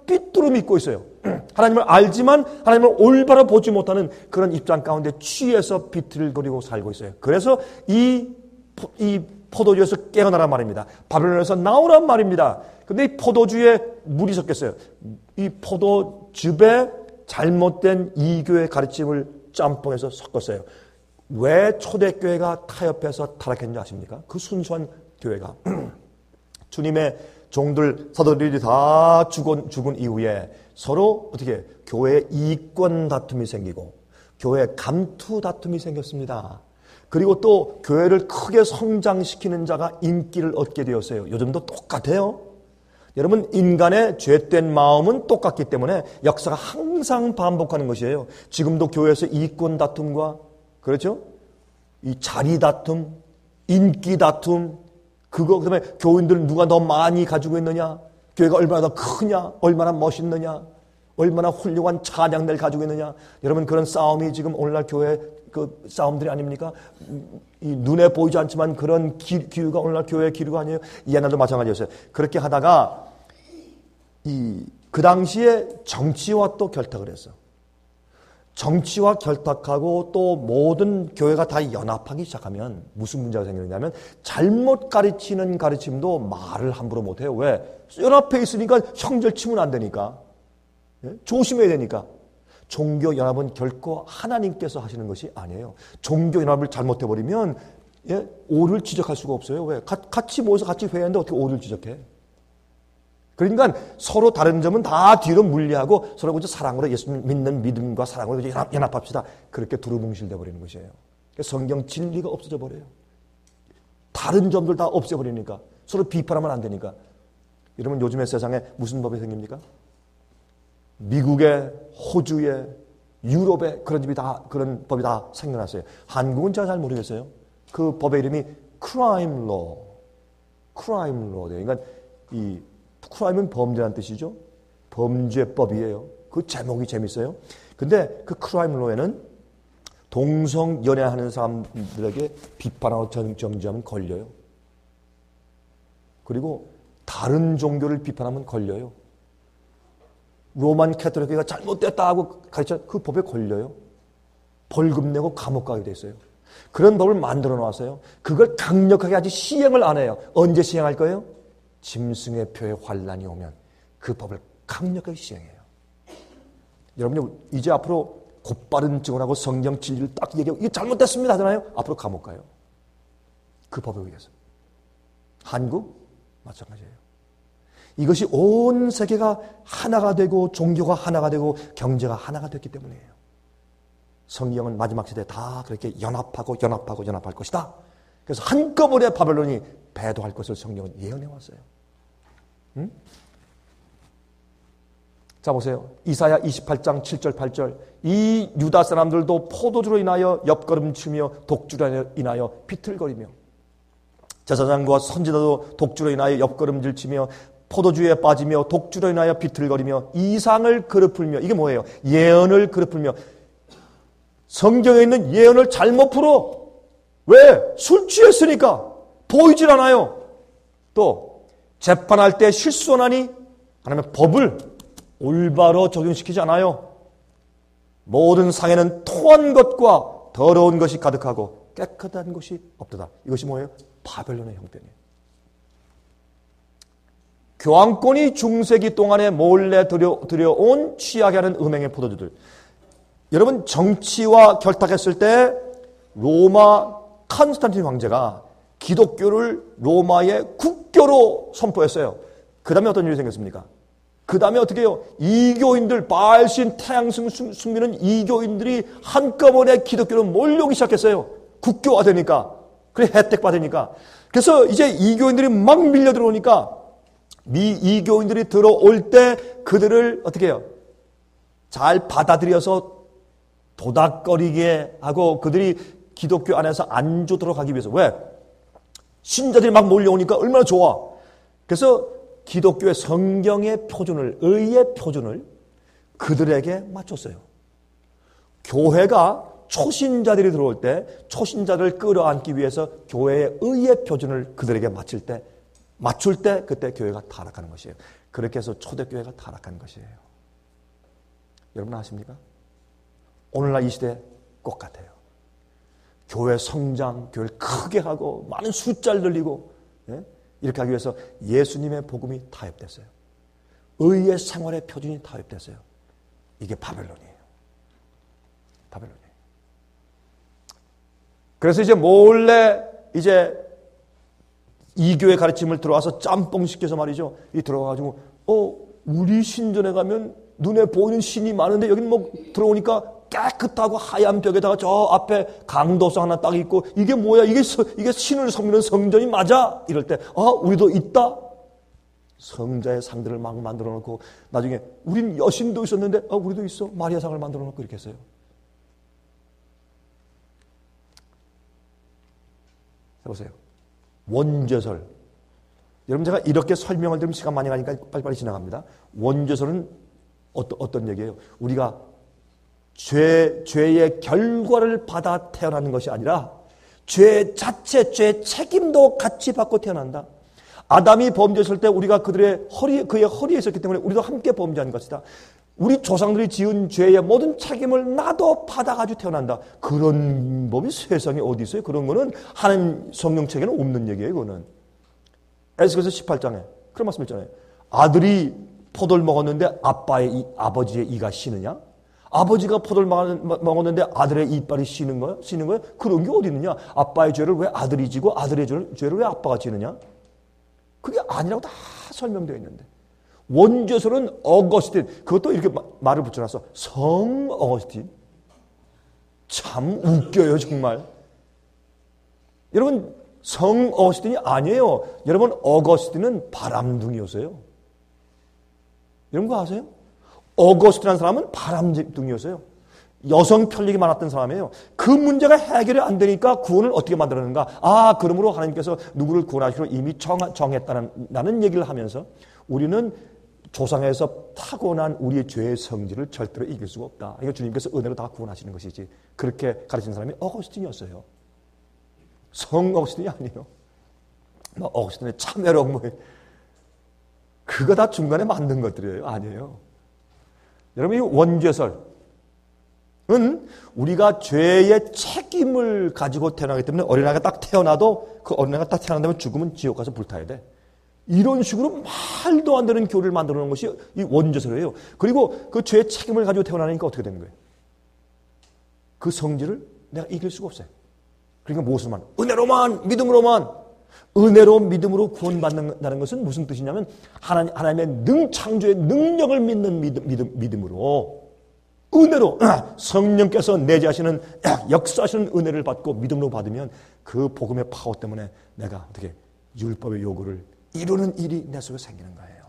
삐뚤어 믿고 있어요. 하나님을 알지만 하나님을 올바로 보지 못하는 그런 입장 가운데 취해서 비틀거리고 살고 있어요. 그래서 이, 이 포도주에서 깨어나란 말입니다. 바벨론에서 나오란 말입니다. 근데 이 포도주에 물이 섞였어요. 이 포도즙에 잘못된 이교의 가르침을 짬뽕해서 섞었어요. 왜 초대교회가 타협해서 타락했는지 아십니까? 그 순수한 교회가 주님의 종들 사도들이 다 죽은, 죽은 이후에 서로 어떻게 교회 이권 다툼이 생기고 교회 감투 다툼이 생겼습니다. 그리고 또 교회를 크게 성장시키는 자가 인기를 얻게 되었어요. 요즘도 똑같아요. 여러분, 인간의 죄된 마음은 똑같기 때문에 역사가 항상 반복하는 것이에요. 지금도 교회에서 이권 다툼과 그렇죠? 이 자리 다툼, 인기 다툼, 그거 그다음에 교인들 누가 더 많이 가지고 있느냐, 교회가 얼마나 더 크냐, 얼마나 멋있느냐, 얼마나 훌륭한 찬양들 가지고 있느냐. 여러분, 그런 싸움이 지금 오늘날 교회 그 싸움들이 아닙니까? 이 눈에 보이지 않지만 그런 기, 기류가 오늘날 교회의 기류가 아니에요. 옛날도 마찬가지였어요. 그렇게 하다가 이 그 당시에 정치와 또 결탁을 했어. 정치와 결탁하고 또 모든 교회가 다 연합하기 시작하면 무슨 문제가 생기느냐면 잘못 가르치는 가르침도 말을 함부로 못해요. 왜? 연합해 있으니까 형절 치면 안 되니까. 예? 조심해야 되니까. 종교연합은 결코 하나님께서 하시는 것이 아니에요. 종교연합을 잘못해버리면 예? 오를 지적할 수가 없어요. 왜? 가, 같이 모여서 같이 회의하는데 어떻게 오를 지적해? 그러니까 서로 다른 점은 다 뒤로 물리하고 서로 그저 사랑으로 예수 믿는 믿음과 사랑으로 연합, 연합합시다. 그렇게 두루뭉실돼 버리는 것이에요. 성경 진리가 없어져 버려요. 다른 점들 다 없애버리니까 서로 비판하면 안 되니까. 여러분, 요즘의 세상에 무슨 법이 생깁니까? 미국에, 호주에, 유럽에 그런 집이 다 그런 법이 다 생겨났어요. 한국은 제가 잘 모르겠어요. 그 법의 이름이 crime law, crime law. 그러니까 이 크라임은 범죄라는 뜻이죠. 범죄법이에요. 그 제목이 재밌어요. 근데 그 크라임 로에는 동성 연애하는 사람들에게 비판하고 정지하면 걸려요. 그리고 다른 종교를 비판하면 걸려요. 로만 캐톨릭교회가 잘못됐다 하고 가르쳐 그 법에 걸려요. 벌금 내고 감옥 가게 돼 있어요. 그런 법을 만들어 놨어요. 그걸 강력하게 아직 시행을 안 해요. 언제 시행할 거예요? 짐승의 표에 환란이 오면 그 법을 강력하게 시행해요. 여러분요, 이제 앞으로 곧바른 증언하고 성경 진리를 딱 얘기하고 이게 잘못됐습니다 하잖아요. 앞으로 감옥 가요. 그 법에 의해서. 한국 마찬가지예요. 이것이 온 세계가 하나가 되고 종교가 하나가 되고 경제가 하나가 됐기 때문이에요. 성경은 마지막 시대에 다 그렇게 연합하고 연합하고 연합할 것이다. 그래서 한꺼번에 바벨론이 배도할 것을 성경은 예언해 왔어요. 응? 자, 보세요. 이사야 이십팔 장 칠 절 팔 절. 이 유다 사람들도 포도주로 인하여 옆걸음치며 독주로 인하여 비틀거리며, 제사장과 선지자도 독주로 인하여 옆걸음질 치며 포도주에 빠지며 독주로 인하여 비틀거리며 이상을 그릇풀며. 이게 뭐예요? 예언을 그릇풀며. 성경에 있는 예언을 잘못 풀어. 왜? 술 취했으니까. 보이질 않아요. 또 재판할 때 실수하나니 하나님의 법을 올바로 적용시키지 않아요. 모든 상에는 토한 것과 더러운 것이 가득하고 깨끗한 것이 없도다. 이것이 뭐예요? 바벨론의 형편이에요. 교황권이 중세기 동안에 몰래 들여, 들여온 취하게 하는 음행의 포도주들. 여러분, 정치와 결탁했을 때 로마 컨스탄틴 황제가 기독교를 로마의 국교로 선포했어요. 그 다음에 어떤 일이 생겼습니까? 그 다음에 어떻게 해요? 이교인들, 바알신, 태양승 숨기는 이교인들이 한꺼번에 기독교로 몰려오기 시작했어요. 국교화 되니까. 그래, 혜택 받으니까. 그래서 이제 이교인들이 막 밀려 들어오니까 미 이교인들이 들어올 때 그들을 어떻게 해요? 잘 받아들여서 도닥거리게 하고 그들이 기독교 안에서 안 좋도록 하기 위해서. 왜? 신자들이 막 몰려오니까 얼마나 좋아. 그래서 기독교의 성경의 표준을, 의의 표준을 그들에게 맞췄어요. 교회가 초신자들이 들어올 때 초신자들을 끌어안기 위해서 교회의 의의 표준을 그들에게 맞출 때, 맞출 때 그때 교회가 타락하는 것이에요. 그렇게 해서 초대교회가 타락한 것이에요. 여러분 아십니까? 오늘날 이 시대 꼭 같아요. 교회 성장, 교회를 크게 하고 많은 숫자를 늘리고 예? 이렇게 하기 위해서 예수님의 복음이 타협됐어요. 의의 생활의 표준이 타협됐어요. 이게 바벨론이에요. 바벨론이에요. 그래서 이제 몰래 이제 이교의 가르침을 들어와서 짬뽕 시켜서 말이죠. 이 들어가가지고 어 우리 신전에 가면 눈에 보이는 신이 많은데 여기는 뭐 들어오니까 깨끗하고 하얀 벽에다가 저 앞에 강도상 하나 딱 있고 이게 뭐야? 이게 이게 신을 섬기는 성전이 맞아? 이럴 때 아 우리도 있다. 성자의 상들을 막 만들어 놓고 나중에 우린 여신도 있었는데 아 우리도 있어. 마리아 상을 만들어 놓고 이렇게 했어요. 해보세요. 원죄설. 여러분 제가 이렇게 설명을 드리면 시간 많이 가니까 빨리빨리 지나갑니다. 원죄설은 어떤, 어떤 얘기예요? 우리가 죄, 죄의 결과를 받아 태어나는 것이 아니라 죄 자체, 죄 책임도 같이 받고 태어난다. 아담이 범죄했을 때 우리가 그들의 허리, 그의 허리에 있었기 때문에 우리도 함께 범죄한 것이다. 우리 조상들이 지은 죄의 모든 책임을 나도 받아가지고 태어난다. 그런 법이 세상에 어디 있어요? 그런 거는 하나님 성경책에는 없는 얘기예요. 그거는 에스겔서 십팔 장에 그런 말씀 있잖아요. 아들이 포도를 먹었는데 아빠의 이, 아버지의 이가 쉬느냐? 아버지가 포도를 먹었는데 아들의 이빨이 쉬는 거야? 쉬는 거야? 그런 게 어디 있느냐? 아빠의 죄를 왜 아들이 지고 아들의 죄를, 죄를 왜 아빠가 지느냐? 그게 아니라고 다 설명되어 있는데. 원죄설은 어거스틴, 그것도 이렇게 말을 붙여놨어. 성 어거스틴. 참 웃겨요, 정말. 여러분, 성 어거스틴이 아니에요. 여러분, 어거스틴은 바람둥이였어요. 여러분, 그거 아세요? 어거스틴이라는 사람은 바람둥이였어요. 여성 편력이 많았던 사람이에요. 그 문제가 해결이 안 되니까 구원을 어떻게 만들었는가? 아, 그러므로 하나님께서 누구를 구원하시기로 이미 정, 정했다는 얘기를 하면서 우리는 조상에서 타고난 우리의 죄의 성질을 절대로 이길 수가 없다. 이거 주님께서 은혜로 다 구원하시는 것이지. 그렇게 가르치는 사람이 어거스틴이었어요. 성 어거스틴이 아니에요. 뭐 어거스틴의 참회록 뭐 그거 다 중간에 만든 것들이에요. 아니에요. 여러분 이 원죄설은 우리가 죄의 책임을 가지고 태어나기 때문에 어린아이가 딱 태어나도 그 어린아이가 딱 태어난다면 죽으면 지옥 가서 불타야 돼. 이런 식으로 말도 안 되는 교리를 만들어 놓은 것이 이 원죄설이에요. 그리고 그 죄의 책임을 가지고 태어나니까 어떻게 되는 거예요? 그 성질을 내가 이길 수가 없어요. 그러니까 무엇으로만? 은혜로만, 믿음으로만. 은혜로 믿음으로 구원받는다는 것은 무슨 뜻이냐면 하나님, 하나님의 능, 창조의 능력을 믿는 믿음, 믿음, 믿음으로 은혜로 성령께서 내재하시는 역사하시는 은혜를 받고 믿음으로 받으면 그 복음의 파워 때문에 내가 어떻게 율법의 요구를 이루는 일이 내 속에 생기는 거예요.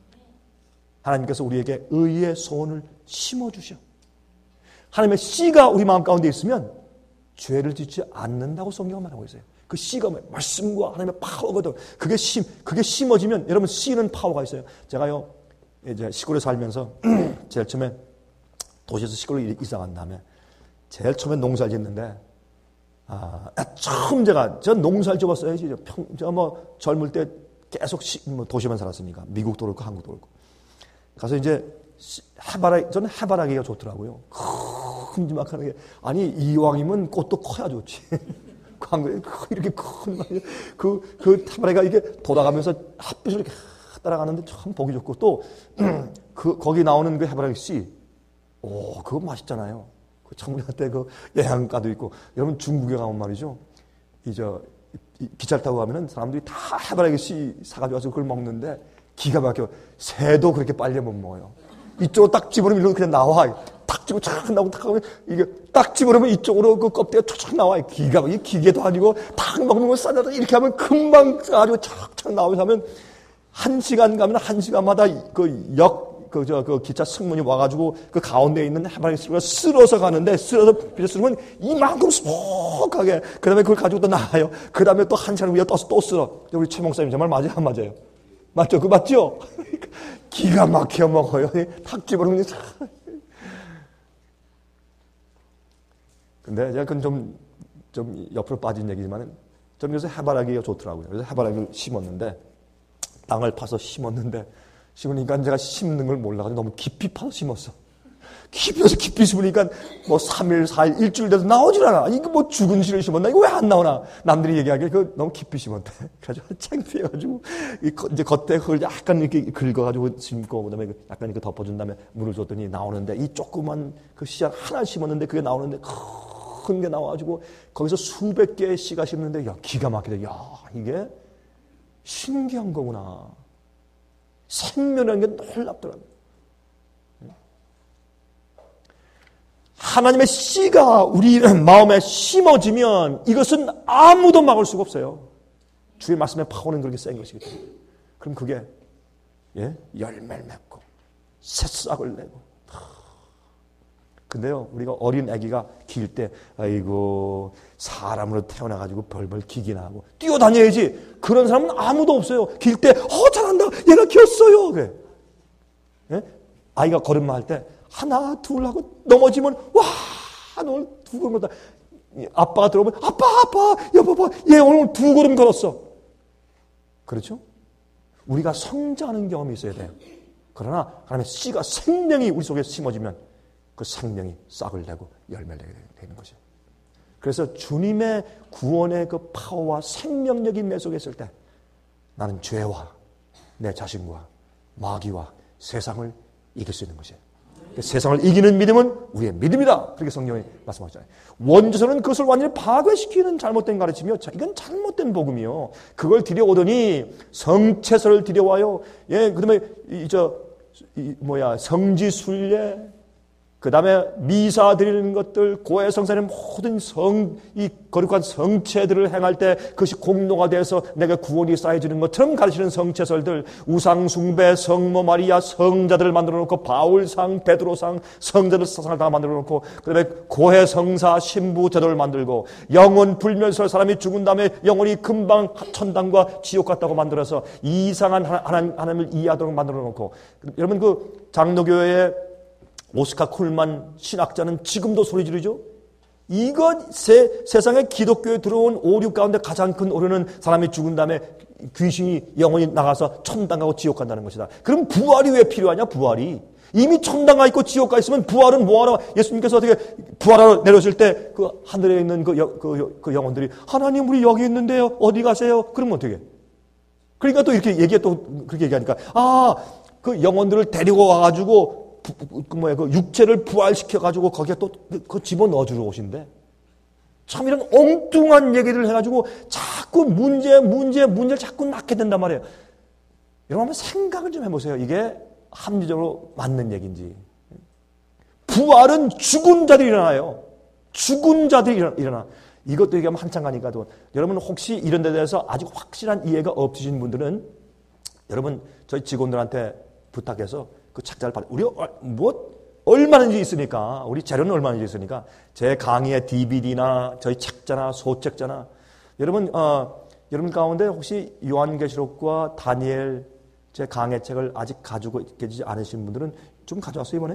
하나님께서 우리에게 의의 소원을 심어주셔. 하나님의 씨가 우리 마음 가운데 있으면 죄를 짓지 않는다고 성경은 말하고 있어요. 그 씨가 말씀과 하나님의 파워거든. 그게 심, 그게 심어지면 여러분 씨는 파워가 있어요. 제가요 이제 시골에 살면서 제일 처음에 도시에서 시골로 이사 간 다음에 제일 처음에 농사를 짓는데 아 처음 제가 전 농사를 지었어야지. 평, 저 뭐 젊을 때 계속 시, 뭐 도시만 살았으니까 미국도 그렇고 한국도 그렇고 가서 이제 해바라기 저는 해바라기가 좋더라고요. 큼지막한 게 아니 이왕이면 꽃도 커야 좋지. 한국에 이렇게 큰 그 그 해바라기가 이게 돌아가면서 햇빛을 이렇게 따라가는데 참 보기 좋고 또 그 거기 나오는 그 해바라기 씨, 오 그거 맛있잖아요. 그 청문회 그 영양가도 있고 여러분 중국에 가면 말이죠. 이저 기차를 타고 가면은 사람들이 다 해바라기 씨 사가지고 와서 그걸 먹는데 기가 막혀. 새도 그렇게 빨리 못 먹어요. 이쪽으로 딱 집어넣으면 이렇게 그냥 나와. 탁 집어 촥 나오고 탁 하면 이게 딱 집어넣으면 이쪽으로 그 껍데기가 촥촥 나와. 기가 막히 기계도 아니고 탁 먹는 거 싸다가 이렇게 하면 금방 가지고 촥촥 나오면서 하면 한 시간 가면 한 시간마다 그 역 그 저 그 기차 승문이 와가지고 그 가운데 있는 해바라기 씨를 쓸어서 가는데 쓸어서 빌려 쓰면 이만큼 소복하게 그다음에 그걸 가지고 또 나와요. 그다음에 또 한 시간 위에 떠서 또 쓸어. 우리 최 목사님 정말 맞아요, 안 맞아요? 맞죠? 그 맞죠? 기가 막혀 먹어요. 탁 집어넣으면 근데 제가 그건 좀, 좀 옆으로 빠진 얘기지만은 좀 그래서 해바라기가 좋더라고요. 그래서 해바라기를 심었는데 땅을 파서 심었는데 심으니까 제가 심는 걸 몰라가지고 너무 깊이 파서 심었어. 깊이서 깊이 심으니까 뭐 삼 일, 사 일, 일주일 돼도 나오질 않아. 이거 뭐 죽은 씨를 심었나? 이거 왜 안 나오나? 남들이 얘기하기에 그 너무 깊이 심었대. 그래가지고 창피해가지고 이제 겉에 흙을 약간 이렇게 긁어가지고 심고 그다음에 약간 이렇게 덮어준 다음에 물을 줬더니 나오는데 이 조그만 그 씨앗 하나 심었는데 그게 나오는데 큰 게 나와가지고 거기서 수백 개의 씨가 심는데 야 기가 막히다. 야 이게 신기한 거구나. 생명이라는 게 놀랍더라고요. 하나님의 씨가 우리 마음에 심어지면 이것은 아무도 막을 수가 없어요. 주의 말씀의 파워는 그렇게 센 것이기 때문에. 그럼 그게 예? 열매를 맺고 새싹을 내고. 근데요 우리가 어린 아기가 길 때 아이고 사람으로 태어나가지고 벌벌 기기나 하고 뛰어다녀야지. 그런 사람은 아무도 없어요. 길 때 어 잘한다 얘가 기었어요. 그래. 예? 아이가 걸음마 할 때 하나 둘 하고 넘어지면 와 오늘 두 걸음 걸었다. 아빠가 들어오면 아빠 아빠 여봐봐 얘 오늘 두 걸음 걸었어. 그렇죠? 우리가 성장하는 경험이 있어야 돼요. 그러나 하나님의 씨가 생명이 우리 속에 심어지면 그 생명이 싹을 내고 열매를 내게 되는 것이에요. 그래서 주님의 구원의 그 파워와 생명력이 내 속에 있을 때 나는 죄와 내 자신과 마귀와 세상을 이길 수 있는 것이에요. 세상을 이기는 믿음은 우리의 믿음이다. 그렇게 성경이 말씀하잖아요. 원조서는 그것을 완전히 파괴시키는 잘못된 가르침이요. 이건 잘못된 복음이요. 그걸 들여오더니 성채설을 들여와요. 예, 그다음에 이 저 이 뭐야 성지순례, 그 다음에 미사 드리는 것들, 고해성사의 모든 성, 이 거룩한 성체들을 행할 때 그것이 공로가 돼서 내가 구원이 쌓여지는 것처럼 가르치는 성체설들, 우상숭배, 성모 마리아, 성자들을 만들어 놓고, 바울상, 베드로상, 성자들 사상을 다 만들어 놓고, 그 다음에 고해성사, 신부 제도를 만들고, 영혼 불멸설, 사람이 죽은 다음에 영혼이 금방 천당과 지옥 같다고 만들어서 이상한 하나님, 하나님을 이해하도록 만들어 놓고, 여러분 그 장로교회에 오스카 쿨만 신학자는 지금도 소리 지르죠. 이것 세, 세상에 기독교에 들어온 오류 가운데 가장 큰 오류는 사람이 죽은 다음에 귀신이 영혼이 나가서 천당 가고 지옥 간다는 것이다. 그럼 부활이 왜 필요하냐? 부활이 이미 천당 가 있고 지옥 가 있으면 부활은 뭐하러? 예수님께서 어떻게 부활하러 내려오실 때 그 하늘에 있는 그, 여, 그, 그 영혼들이 하나님 우리 여기 있는데요 어디 가세요? 그러면 어떻게? 그러니까 또 이렇게 얘기해 또 그렇게 얘기하니까 아 그 영혼들을 데리고 와가지고 그 뭐야 그 육체를 부활시켜가지고 거기에 또 그 집어 넣어주러 오신대. 참 이런 엉뚱한 얘기를 해가지고 자꾸 문제 문제 문제를 자꾸 낳게 된단 말이에요. 여러분 한번 생각을 좀 해보세요. 이게 합리적으로 맞는 얘기인지. 부활은 죽은 자들이 일어나요. 죽은 자들이 일어나. 이것도 얘기하면 한참 가니까도 여러분 혹시 이런 데 대해서 아직 확실한 이해가 없으신 분들은 여러분 저희 직원들한테 부탁해서 그 책자를 받아. 우리 뭐 얼마든지 있으니까 우리 재료는 얼마든지 있으니까 제 강의의 디비디나 저희 책자나 소책자나 여러분 어, 여러분 가운데 혹시 요한계시록과 다니엘 제 강의 책을 아직 가지고 계시지 않으신 분들은 좀 가져왔어요 이번에?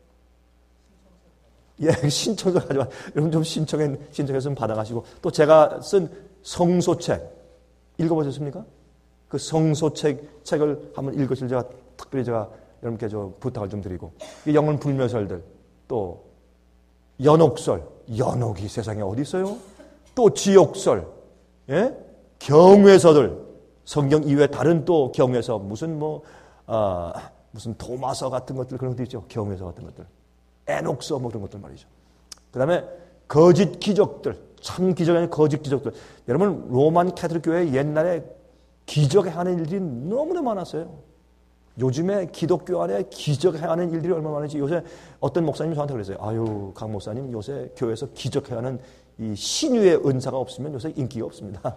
예, 신청서 가져와. 여러분 좀 신청해 신청해서 받아가시고 또 제가 쓴 성소책 읽어보셨습니까? 그 성소책 책을 한번 읽으실 제가 특별히 제가 여러분께 저 부탁을 좀 드리고 영혼 불멸설들 또 연옥설 연옥이 세상에 어디 있어요? 또 지옥설 예? 경외서들 성경 이외에 다른 또 경외서 무슨 뭐 아, 무슨 도마서 같은 것들 그런 것도 있죠. 경외서 같은 것들 에녹서 뭐 그런 것들 말이죠. 그 다음에 거짓 기적들 참 기적이 아닌 거짓 기적들. 여러분 로만 캐톨릭 교회 옛날에 기적하는 일들이 너무나 많았어요. 요즘에 기독교 안에 기적 행하는 일들이 얼마나 많은지 요새 어떤 목사님이 저한테 그랬어요. 아유, 강 목사님 요새 교회에서 기적 행하는 이 신유의 은사가 없으면 요새 인기가 없습니다.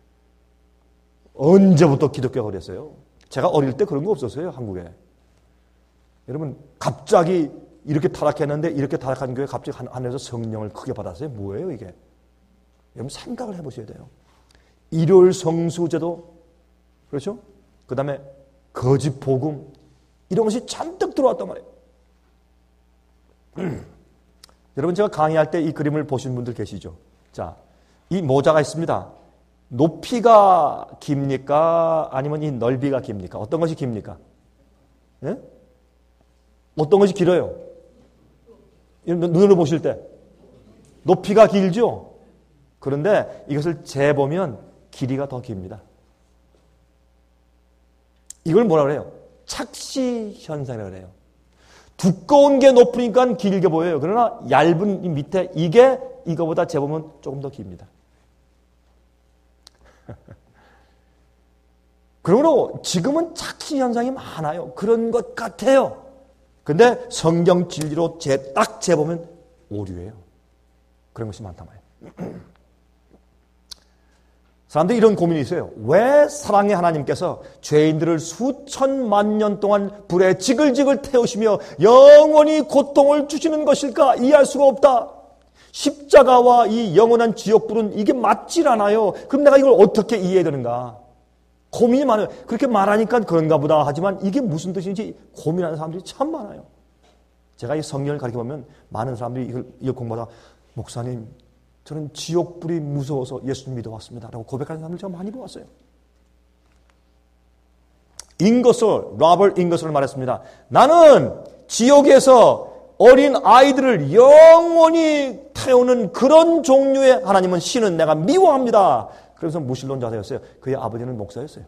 언제부터 기독교가 그랬어요? 제가 어릴 때 그런 거 없었어요, 한국에. 여러분, 갑자기 이렇게 타락했는데 이렇게 타락한 교회 갑자기 하늘에서 성령을 크게 받았어요. 뭐예요, 이게? 여러분 생각을 해보셔야 돼요. 일요일 성수제도, 그렇죠? 그 다음에 거짓 복음 이런 것이 잔뜩 들어왔단 말이에요. 음. 여러분 제가 강의할 때 이 그림을 보신 분들 계시죠? 자, 이 모자가 있습니다. 높이가 깁니까? 아니면 이 넓이가 깁니까? 어떤 것이 깁니까? 예? 어떤 것이 길어요? 눈으로 보실 때 높이가 길죠? 그런데 이것을 재보면 길이가 더 깁니다. 이걸 뭐라 그래요? 착시 현상이라고 그래요. 두꺼운 게 높으니까 길게 보여요. 그러나 얇은 이 밑에 이게 이거보다 재보면 조금 더 깁니다. 그러므로 지금은 착시 현상이 많아요. 그런 것 같아요. 근데 성경 진리로 재, 딱 재보면 오류예요. 그런 것이 많단 말이에요. 사람들이 이런 고민이 있어요. 왜 사랑의 하나님께서 죄인들을 수천만 년 동안 불에 지글지글 태우시며 영원히 고통을 주시는 것일까? 이해할 수가 없다. 십자가와 이 영원한 지옥불은 이게 맞질 않아요. 그럼 내가 이걸 어떻게 이해해야 되는가? 고민이 많아요. 그렇게 말하니까 그런가 보다 하지만 이게 무슨 뜻인지 고민하는 사람들이 참 많아요. 제가 이 성경을 가르쳐보면 많은 사람들이 이걸, 이걸 공부하다가 목사님 저는 지옥불이 무서워서 예수님 믿어왔습니다 라고 고백하는 사람들 제가 많이 보았어요. 잉거솔, 로버트 잉거솔을 말했습니다. 나는 지옥에서 어린 아이들을 영원히 태우는 그런 종류의 하나님은 신은 내가 미워합니다. 그래서 무신론자였어요. 그의 아버지는 목사였어요.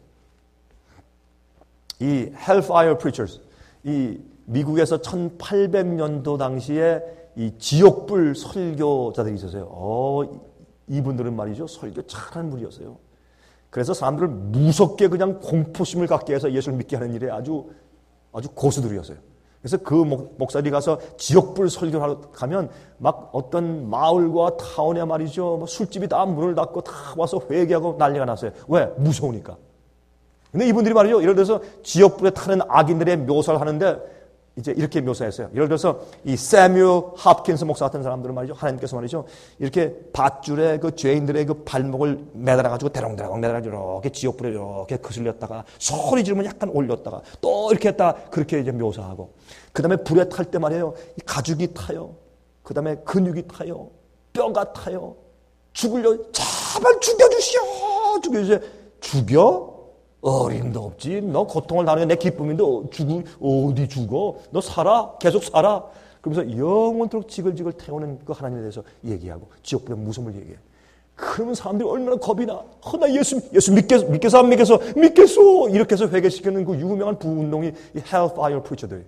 이 Hellfire Preachers, 이 미국에서 천팔백 년도 당시에 이 지옥불 설교자들이 있었어요. 어, 이분들은 말이죠. 설교 잘하는 분이었어요. 그래서 사람들을 무섭게 그냥 공포심을 갖게 해서 예수를 믿게 하는 일에 아주, 아주 고수들이었어요. 그래서 그 목사들이 가서 지옥불 설교를 하러 가면 막 어떤 마을과 타운에 말이죠. 뭐 술집이 다 문을 닫고 다 와서 회개하고 난리가 났어요. 왜? 무서우니까. 근데 이분들이 말이죠. 예를 들어서 지옥불에 타는 악인들의 묘사를 하는데 이제 이렇게 묘사했어요. 예를 들어서 이 세뮤 홉킨스 목사 같은 사람들은 말이죠. 하나님께서 말이죠. 이렇게 밧줄에 그 죄인들의 그 발목을 매달아가지고 대롱대롱 매달아가지고 이렇게 지옥불에 이렇게 거슬렸다가 소리 지르면 약간 올렸다가 또 이렇게 했다가 그렇게 이제 묘사하고 그 다음에 불에 탈 때 말이에요. 이 가죽이 타요. 그 다음에 근육이 타요. 뼈가 타요. 죽으려 제발 죽여주시오. 죽여주세요. 죽여? 어림도 없지. 너 고통을 당하는 게 내 기쁨인데 죽을 어디 죽어? 너 살아. 계속 살아. 그러면서 영원토록 지글지글 태우는 그 하나님에 대해서 얘기하고 지옥불의 무서움을 얘기해. 그러면 사람들이 얼마나 겁이 나. 어, 나 예수 예수 믿겠어. 믿겠어 안 믿겠어? 믿겠어. 이렇게 해서 회개시키는 그 유명한 부운동이 이 Hellfire Preacher들.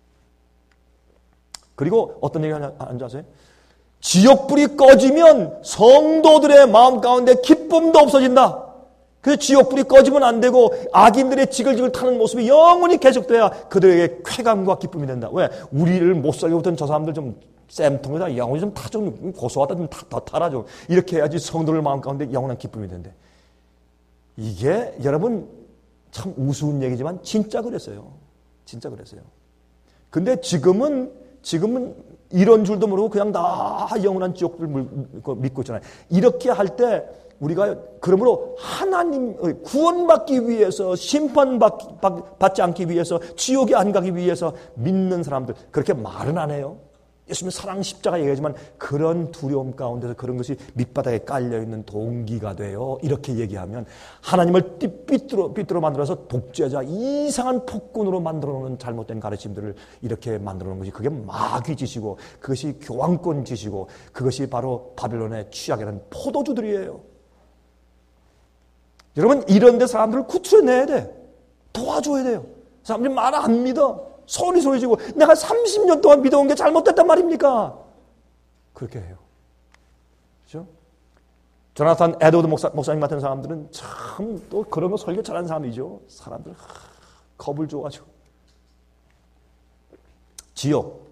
그리고 어떤 얘기 하는지 아세요? 지옥불이 꺼지면 성도들의 마음 가운데 기쁨도 없어진다. 그래서 지옥불이 꺼지면 안 되고 악인들의 지글지글 타는 모습이 영원히 계속돼야 그들에게 쾌감과 기쁨이 된다. 왜? 우리를 못 살게 보던 저 사람들 좀 쌤통에다 영원히 좀 타 좀 고소하다 좀 더 타라 좀 이렇게 해야지 성도들 마음 가운데 영원한 기쁨이 된대. 이게 여러분 참 우스운 얘기지만 진짜 그랬어요. 진짜 그랬어요. 근데 지금은 지금은 이런 줄도 모르고 그냥 다 영원한 지옥불을 믿고 있잖아요. 이렇게 할 때 우리가 그러므로 하나님 구원받기 위해서 심판받지 않기 위해서 지옥에 안 가기 위해서 믿는 사람들 그렇게 말은 안 해요. 예수님 사랑 십자가 얘기하지만 그런 두려움 가운데서 그런 것이 밑바닥에 깔려있는 동기가 돼요. 이렇게 얘기하면 하나님을 삐뚤어, 삐뚤어 만들어서 독재자 이상한 폭군으로 만들어 놓는 잘못된 가르침들을 이렇게 만들어 놓은 것이 그게 마귀 짓이고 그것이 교황권 짓이고 그것이 바로 바빌론의 취약이라는 포도주들이에요. 여러분 이런 데 사람들을 구출해내야 돼. 도와줘야 돼요. 사람들이 말 안 믿어. 소리 소리 지고 내가 삼십 년 동안 믿어온 게 잘못됐단 말입니까? 그렇게 해요. 그렇죠? 조나탄 에드워드 목사, 목사님 같은 사람들은 참 또 그런 거 설교 잘하는 사람이죠. 사람들 하, 겁을 줘가지고. 지옥.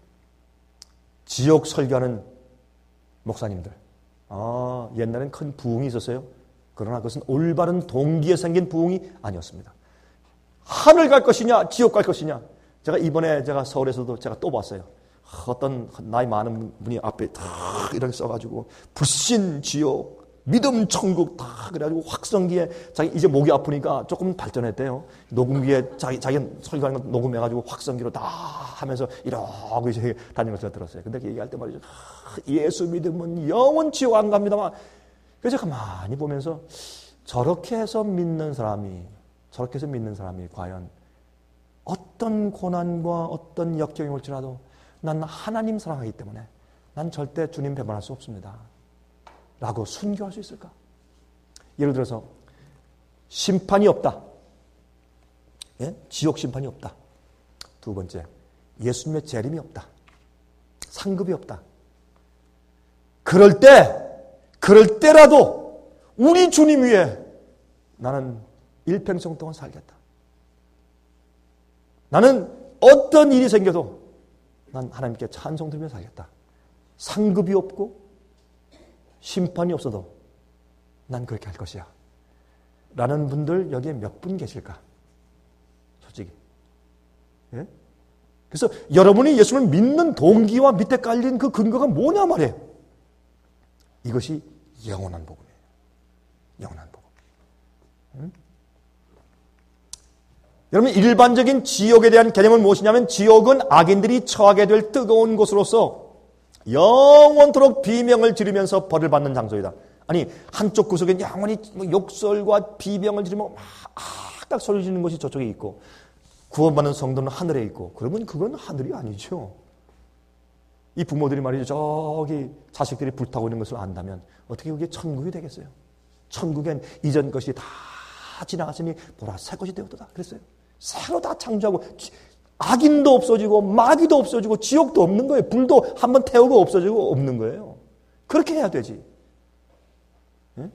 지옥 설교하는 목사님들. 아, 옛날엔 큰 부흥이 있었어요. 그러나 그것은 올바른 동기에 생긴 부흥이 아니었습니다. 하늘 갈 것이냐, 지옥 갈 것이냐. 제가 이번에 제가 서울에서도 제가 또 봤어요. 어떤 나이 많은 분이 앞에 다 이렇게 써가지고 불신 지옥, 믿음 천국 다 그래가지고 확성기에 자기 이제 목이 아프니까 조금 발전했대요. 녹음기에 자기 자기 설교하는 거 녹음해가지고 확성기로 다 하면서 이러고 이제 다니는 걸 제가 들었어요. 근데 그 얘기할 때 말이죠. 예수 믿으면 영원 지옥 안 갑니다만. 그래서 제가 가만히 보면서 저렇게 해서 믿는 사람이 저렇게 해서 믿는 사람이 과연 어떤 고난과 어떤 역경이 올지라도 난 하나님 사랑하기 때문에 난 절대 주님 배반할 수 없습니다. 라고 순교할 수 있을까? 예를 들어서 심판이 없다. 예? 지옥 심판이 없다. 두 번째, 예수님의 재림이 없다. 상급이 없다. 그럴 때, 그럴 때라도 우리 주님 위에 나는 일평생 동안 살겠다. 나는 어떤 일이 생겨도 난 하나님께 찬송 드리며 살겠다. 상급이 없고 심판이 없어도 난 그렇게 할 것이야. 라는 분들 여기에 몇 분 계실까? 솔직히. 예? 그래서 여러분이 예수를 믿는 동기와 밑에 깔린 그 근거가 뭐냐 말이에요. 이것이 영원한 복음이에요. 영원한 복음. 응? 여러분, 일반적인 지옥에 대한 개념은 무엇이냐면 지옥은 악인들이 처하게 될 뜨거운 곳으로서 영원토록 비명을 지르면서 벌을 받는 장소이다. 아니, 한쪽 구석엔 영원히 욕설과 비명을 지르며 막 소리 지르는 것이 저쪽에 있고 구원받는 성도는 하늘에 있고, 그러면 그건 하늘이 아니죠. 이 부모들이 말이죠, 저기 자식들이 불타고 있는 것을 안다면 어떻게 그게 천국이 되겠어요? 천국엔 이전 것이 다 지나갔으니 보라 새 것이 되었다 그랬어요. 새로 다 창조하고 악인도 없어지고 마귀도 없어지고 지옥도 없는 거예요. 불도 한번 태우고 없어지고 없는 거예요. 그렇게 해야 되지. 예?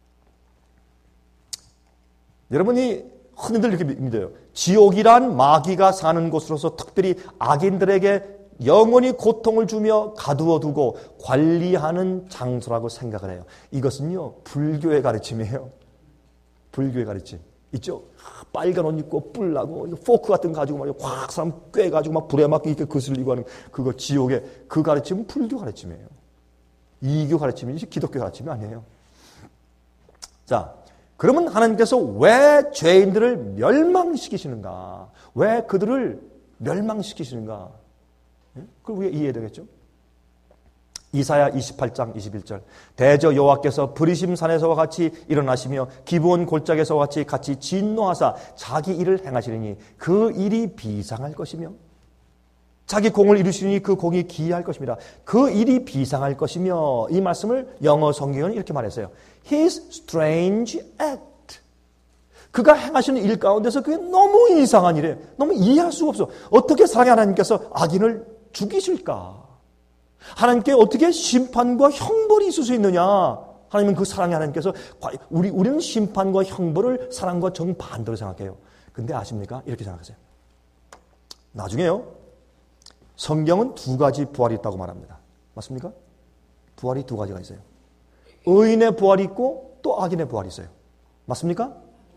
여러분이 흔히들 이렇게 믿어요. 지옥이란 마귀가 사는 곳으로서 특별히 악인들에게 영원히 고통을 주며 가두어두고 관리하는 장소라고 생각을 해요. 이것은요, 불교의 가르침이에요. 불교의 가르침. 있죠? 빨간 옷 입고 뿔 나고 포크 같은 거 가지고 말이야 확 사람 꿰가지고 막 불에 막 이렇게 거슬리고 하는 그거 지옥의 그 가르침은 불교 가르침이에요. 이교 가르침이지 기독교 가르침이 아니에요. 자, 그러면 하나님께서 왜 죄인들을 멸망시키시는가? 왜 그들을 멸망시키시는가? 그걸 우리가 이해되겠죠? 이사야 이십팔 장 이십일 절 대저 여호와께서 브리심 산에서와 같이 일어나시며 기브온 골짜기에서와 같이 같이 진노하사 자기 일을 행하시리니 그 일이 비상할 것이며 자기 공을 이루시니 그 공이 기이할 것입니다. 그 일이 비상할 것이며, 이 말씀을 영어 성경은 이렇게 말했어요. His strange act. 그가 행하시는 일 가운데서 그게 너무 이상한 일이에요. 너무 이해할 수가 없어. 어떻게 사랑의 하나님께서 악인을 죽이실까? 하나님께 어떻게 심판과 형벌이 있을 수 있느냐? 하나님은 그 사랑의 하나님께서 우리, 우리는 심판과 형벌을 사랑과 정반대로 생각해요. 근데 아십니까? 이렇게 생각하세요. 나중에요. 성경은 두 가지 부활이 있다고 말합니다. 맞습니까? 부활이 두 가지가 있어요. 의인의 부활이 있고 또 악인의 부활이 있어요. 맞습니까?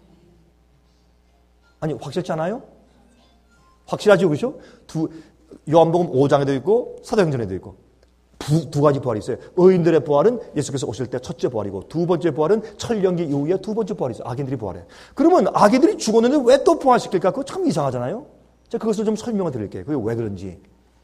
아니, 확실치 않아요? 확실하죠, 그렇죠? 두, 요한복음 오 장에도 있고 사도행전에도 있고 두, 두 가지 부활이 있어요. 의인들의 부활은 예수께서 오실 때 첫째 부활이고, 두 번째 부활은 철령기 이후에 두 번째 부활이 있어요. 악인들이 부활해요. 그러면 악인들이 죽었는데 왜 또 부활시킬까? 그거 참 이상하잖아요. 자, 그것을 좀 설명을 드릴게요. 그게 왜 그런지.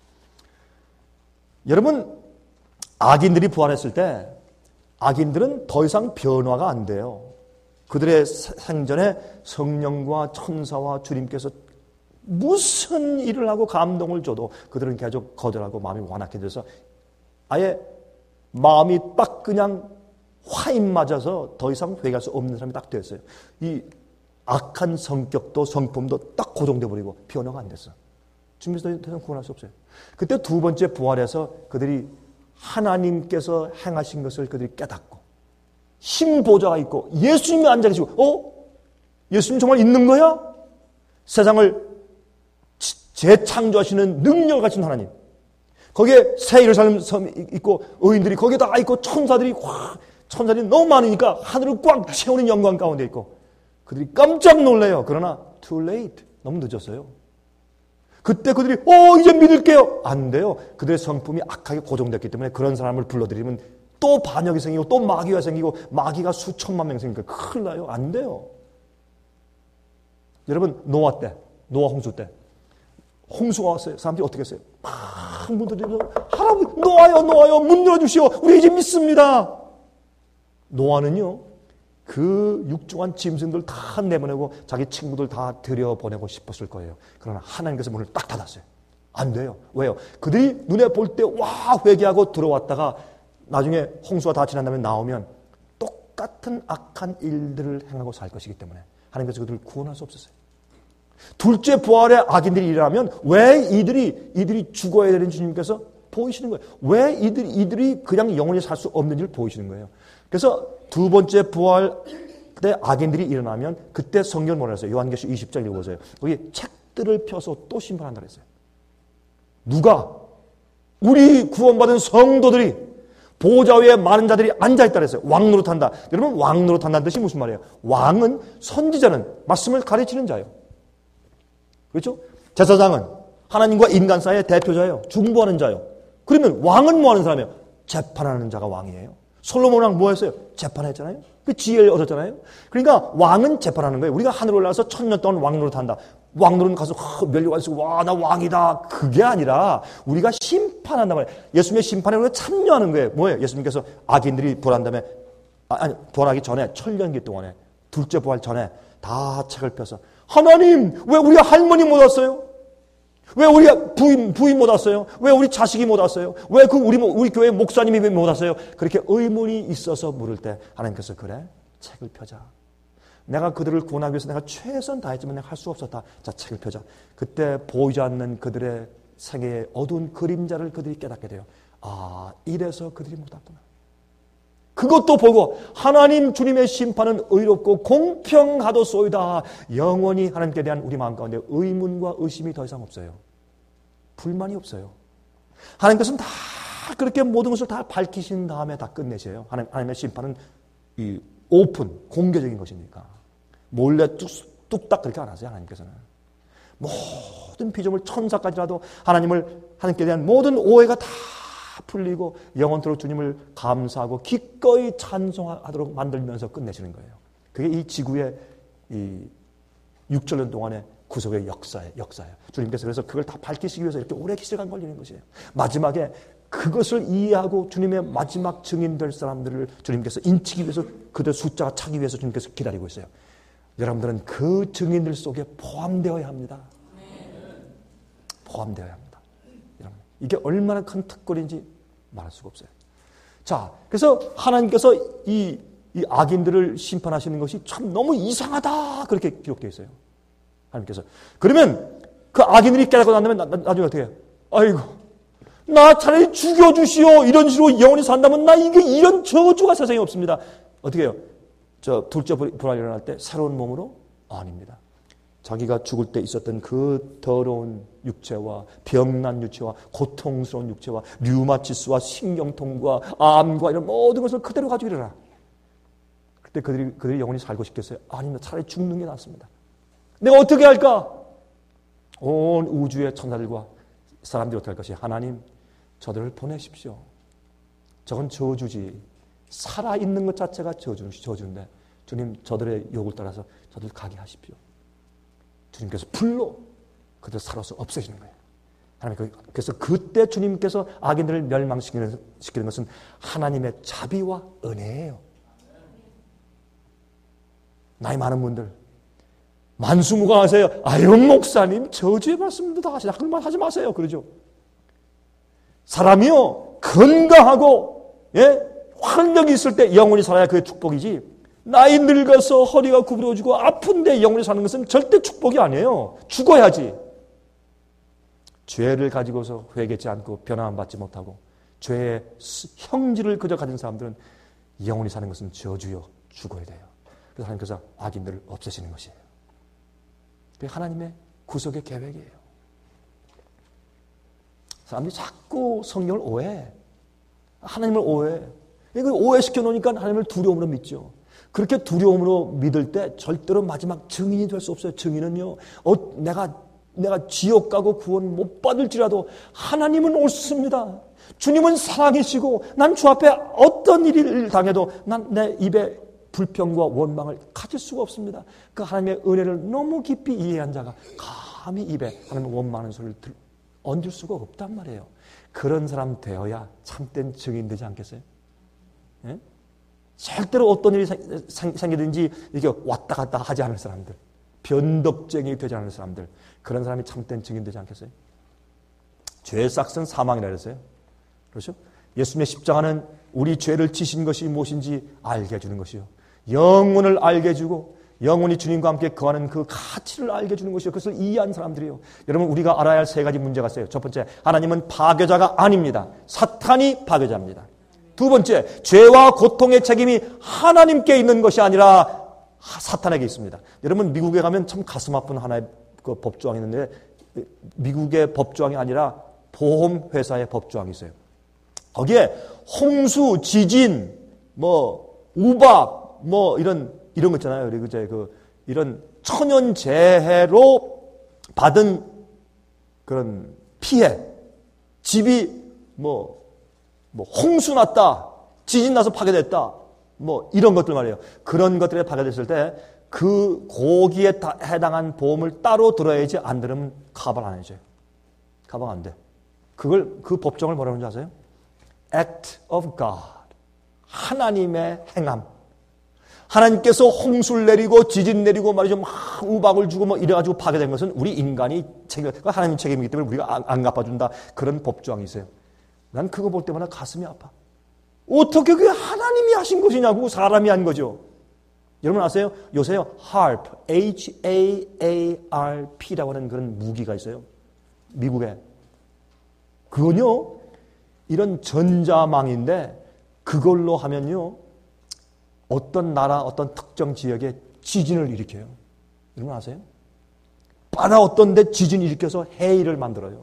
여러분, 악인들이 부활했을 때 악인들은 더 이상 변화가 안 돼요. 그들의 생전에 성령과 천사와 주님께서 무슨 일을 하고 감동을 줘도 그들은 계속 거절하고 마음이 완악해져서 아예 마음이 딱 그냥 화인 맞아서 더 이상 회개할 수 없는 사람이 딱 되었어요. 이 악한 성격도 성품도 딱 고정돼 버리고 변화가 안 됐어. 주님께서 더 이상 구원할 수 없어요. 그때 두 번째 부활해서 그들이 하나님께서 행하신 것을 그들이 깨닫고 힘 보좌가 있고 예수님이 앉아 계시고, 어? 예수님 정말 있는 거야? 세상을 재창조하시는 능력을 가진 하나님. 거기에 새 예루살렘 섬이 있고 의인들이 거기에 다 있고 천사들이 확 천사들이 너무 많으니까 하늘을 꽉 채우는 영광 가운데 있고 그들이 깜짝 놀래요. 그러나 too late. 너무 늦었어요. 그때 그들이 어 이제 믿을게요. 안 돼요. 그들의 성품이 악하게 고정됐기 때문에 그런 사람을 불러들이면 또 반역이 생기고 또 마귀가 생기고 마귀가 수천만 명 생기니까 큰일 나요. 안 돼요. 여러분, 노아 때, 노아 홍수 때 홍수가 왔어요. 사람들이 어떻게 했어요? 막 문 두드리면서 할아버지 노아요 노아요 문 열어주시오. 우리 이제 믿습니다. 노아는요 그 육중한 짐승들 다 내보내고 자기 친구들 다 들여보내고 싶었을 거예요. 그러나 하나님께서 문을 딱 닫았어요. 안 돼요. 왜요? 그들이 눈에 볼 때 와 회개하고 들어왔다가 나중에 홍수가 다 지난 다음에 나오면 똑같은 악한 일들을 행하고 살 것이기 때문에 하나님께서 그들을 구원할 수 없었어요. 둘째 부활의 악인들이 일어나면 왜 이들이 이들이 죽어야 되는 주님께서 보이시는 거예요. 왜 이들이 이들이 그냥 영원히 살 수 없는지를 보이시는 거예요. 그래서 두 번째 부활 때 악인들이 일어나면 그때 성경을 뭐라 했어요? 요한계시록 이십 장 읽어보세요. 거기 책들을 펴서 또 심판한다 그랬어요. 누가? 우리 구원받은 성도들이 보호자 위에 많은 자들이 앉아있다 그랬어요. 왕노릇한다. 여러분 왕노릇한다는 뜻이 무슨 말이에요? 왕은 선지자는 말씀을 가르치는 자예요. 그렇죠? 제사장은 하나님과 인간 사이의 대표자예요. 중보하는 자예요. 그러면 왕은 뭐 하는 사람이에요? 재판하는 자가 왕이에요. 솔로몬 왕 뭐 했어요? 재판했잖아요. 그 지혜를 얻었잖아요. 그러니까 왕은 재판하는 거예요. 우리가 하늘 올라가서 천년 동안 왕노릇한다. 왕노릇 가서 멸류관 쓰고 와 나 왕이다. 그게 아니라 우리가 심판한단 말이에요. 예수님의 심판에 우리가 참여하는 거예요. 뭐예요? 예수님께서 악인들이 부활한 다음에 아니 부활하기 전에 천년기 동안에 둘째 부활 전에 다 책을 펴서 하나님 왜 우리 할머니 못 왔어요? 왜 우리 부인, 부인 못 왔어요? 왜 우리 자식이 못 왔어요? 왜 그 우리, 우리 교회 목사님이 못 왔어요? 그렇게 의문이 있어서 물을 때 하나님께서 그래 책을 펴자. 내가 그들을 구원하기 위해서 내가 최선 다했지만 내가 할 수 없었다. 자 책을 펴자. 그때 보이지 않는 그들의 세계의 어두운 그림자를 그들이 깨닫게 돼요. 아 이래서 그들이 못 왔구나. 그것도 보고 하나님 주님의 심판은 의롭고 공평하도소이다. 영원히 하나님께 대한 우리 마음 가운데 의문과 의심이 더 이상 없어요. 불만이 없어요. 하나님께서는 다 그렇게 모든 것을 다 밝히신 다음에 다 끝내세요. 하나님, 하나님의 심판은 이 오픈, 공개적인 것이니까. 몰래 뚝, 뚝딱 그렇게 안 하세요. 하나님께서는. 모든 피조물 천사까지라도 하나님을 하나님께 대한 모든 오해가 다 풀리고 영원토록 주님을 감사하고 기꺼이 찬송하도록 만들면서 끝내시는 거예요. 그게 이 지구의 이 육천 년 동안의 구속의 역사예요. 역사예요. 주님께서 그래서 그걸 다 밝히시기 위해서 이렇게 오래 시간 걸리는 것이에요. 마지막에 그것을 이해하고 주님의 마지막 증인 될 사람들을 주님께서 인치기 위해서 그들 숫자가 차기 위해서 주님께서 기다리고 있어요. 여러분들은 그 증인들 속에 포함되어야 합니다. 포함되어야 합니다. 이게 얼마나 큰 특권인지 말할 수가 없어요. 자, 그래서 하나님께서 이, 이 악인들을 심판하시는 것이 참 너무 이상하다 그렇게 기록되어 있어요. 하나님께서. 그러면 그 악인들이 깨닫고 난 다음에 나, 나, 나중에 어떻게 해요? 아이고 나 차라리 죽여주시오. 이런 식으로 영원히 산다면 나 이게 이런 저주가 세상에 없습니다. 어떻게 해요? 저 둘째 불안이 일어날 때 새로운 몸으로? 아닙니다. 자기가 죽을 때 있었던 그 더러운 육체와 병난 육체와 고통스러운 육체와 류마티스와 신경통과 암과 이런 모든 것을 그대로 가지고 일어나. 그때 그들이, 그들이 영원히 살고 싶겠어요? 아닙니다. 차라리 죽는 게 낫습니다. 내가 어떻게 할까? 온 우주의 천사들과 사람들이 어떻게 할 것이에요? 하나님, 저들을 보내십시오. 저건 저주지. 살아있는 것 자체가 저주, 저주인데 주님 저들의 욕을 따라서 저들 가게 하십시오. 주님께서 불로 그들 살아서 없애시는 거예요. 하나님 그래서 그때 주님께서 악인들을 멸망시키는 시키는 것은 하나님의 자비와 은혜예요. 나이 많은 분들 만수무강하세요. 아유 목사님 저주의 말씀도 다 하시나 그런 말 하지 마세요. 그러죠. 사람이요 건강하고 예 활력이 있을 때 영원히 살아야 그게 축복이지. 나이 늙어서 허리가 구부러지고 아픈데 영원히 사는 것은 절대 축복이 아니에요. 죽어야지. 죄를 가지고서 회개치 않고 변화만 받지 못하고 죄의 형질을 그저 가진 사람들은 영원히 사는 것은 저주요. 죽어야 돼요. 그래서 하나님께서 악인들을 없애시는 것이에요. 그게 하나님의 구속의 계획이에요. 사람들이 자꾸 성경을 오해해. 하나님을 오해해. 이거 오해시켜 놓으니까 하나님을 두려움으로 믿죠. 그렇게 두려움으로 믿을 때 절대로 마지막 증인이 될 수 없어요. 증인은요, 어, 내가, 내가 지옥 가고 구원 못 받을지라도 하나님은 옳습니다. 주님은 사랑이시고 난 주 앞에 어떤 일을 당해도 난 내 입에 불평과 원망을 가질 수가 없습니다. 그 하나님의 은혜를 너무 깊이 이해한 자가 감히 입에 하나님의 원망하는 소리를 들, 얹을 수가 없단 말이에요. 그런 사람 되어야 참된 증인 되지 않겠어요? 예? 절대로 어떤 일이 생, 생기든지 이렇게 왔다 갔다 하지 않을 사람들, 변덕쟁이 되지 않을 사람들, 그런 사람이 참된 증인 되지 않겠어요? 죄의 싹은 사망이라 그랬어요. 그렇죠? 예수님의 십자가는 우리 죄를 지신 것이 무엇인지 알게 해주는 것이요, 영혼을 알게 해주고 영혼이 주님과 함께 거하는 그 가치를 알게 해주는 것이요, 그것을 이해한 사람들이요. 여러분, 우리가 알아야 할 세 가지 문제가 있어요. 첫 번째, 하나님은 파괴자가 아닙니다. 사탄이 파괴자입니다. 두 번째, 죄와 고통의 책임이 하나님께 있는 것이 아니라 사탄에게 있습니다. 여러분, 미국에 가면 참 가슴 아픈 하나의 그 법조항이 있는데, 미국의 법조항이 아니라 보험회사의 법조항이 있어요. 거기에 홍수, 지진, 뭐 우박, 뭐 이런 이런 거 있잖아요. 그리고 이제 그 이런 천연재해로 받은 그런 피해, 집이 뭐, 뭐 홍수 났다, 지진 나서 파괴됐다, 뭐 이런 것들 말이에요. 그런 것들에 파괴됐을 때 그 거기에 해당한 보험을 따로 들어야지, 안 들으면 커버 안 해줘요. 커버 안 돼. 그걸 그 법정을 뭐라고 하는지 아세요? Act of God. 하나님의 행함. 하나님께서 홍수를 내리고 지진 내리고 말이죠, 막 우박을 주고 뭐 이래가지고 파괴된 것은 우리 인간이 책임, 하나님 책임이기 때문에 우리가 안, 안 갚아준다. 그런 법조항이 있어요. 난 그거 볼 때마다 가슴이 아파. 어떻게 그게 하나님이 하신 것이냐고, 사람이 한 거죠. 여러분 아세요? 요새요, harp, H A A R P라고 하는 그런 무기가 있어요. 미국에. 그건요, 이런 전자망인데 그걸로 하면요, 어떤 나라, 어떤 특정 지역에 지진을 일으켜요. 여러분 아세요? 바다 어떤 데 지진을 일으켜서 해일을 만들어요.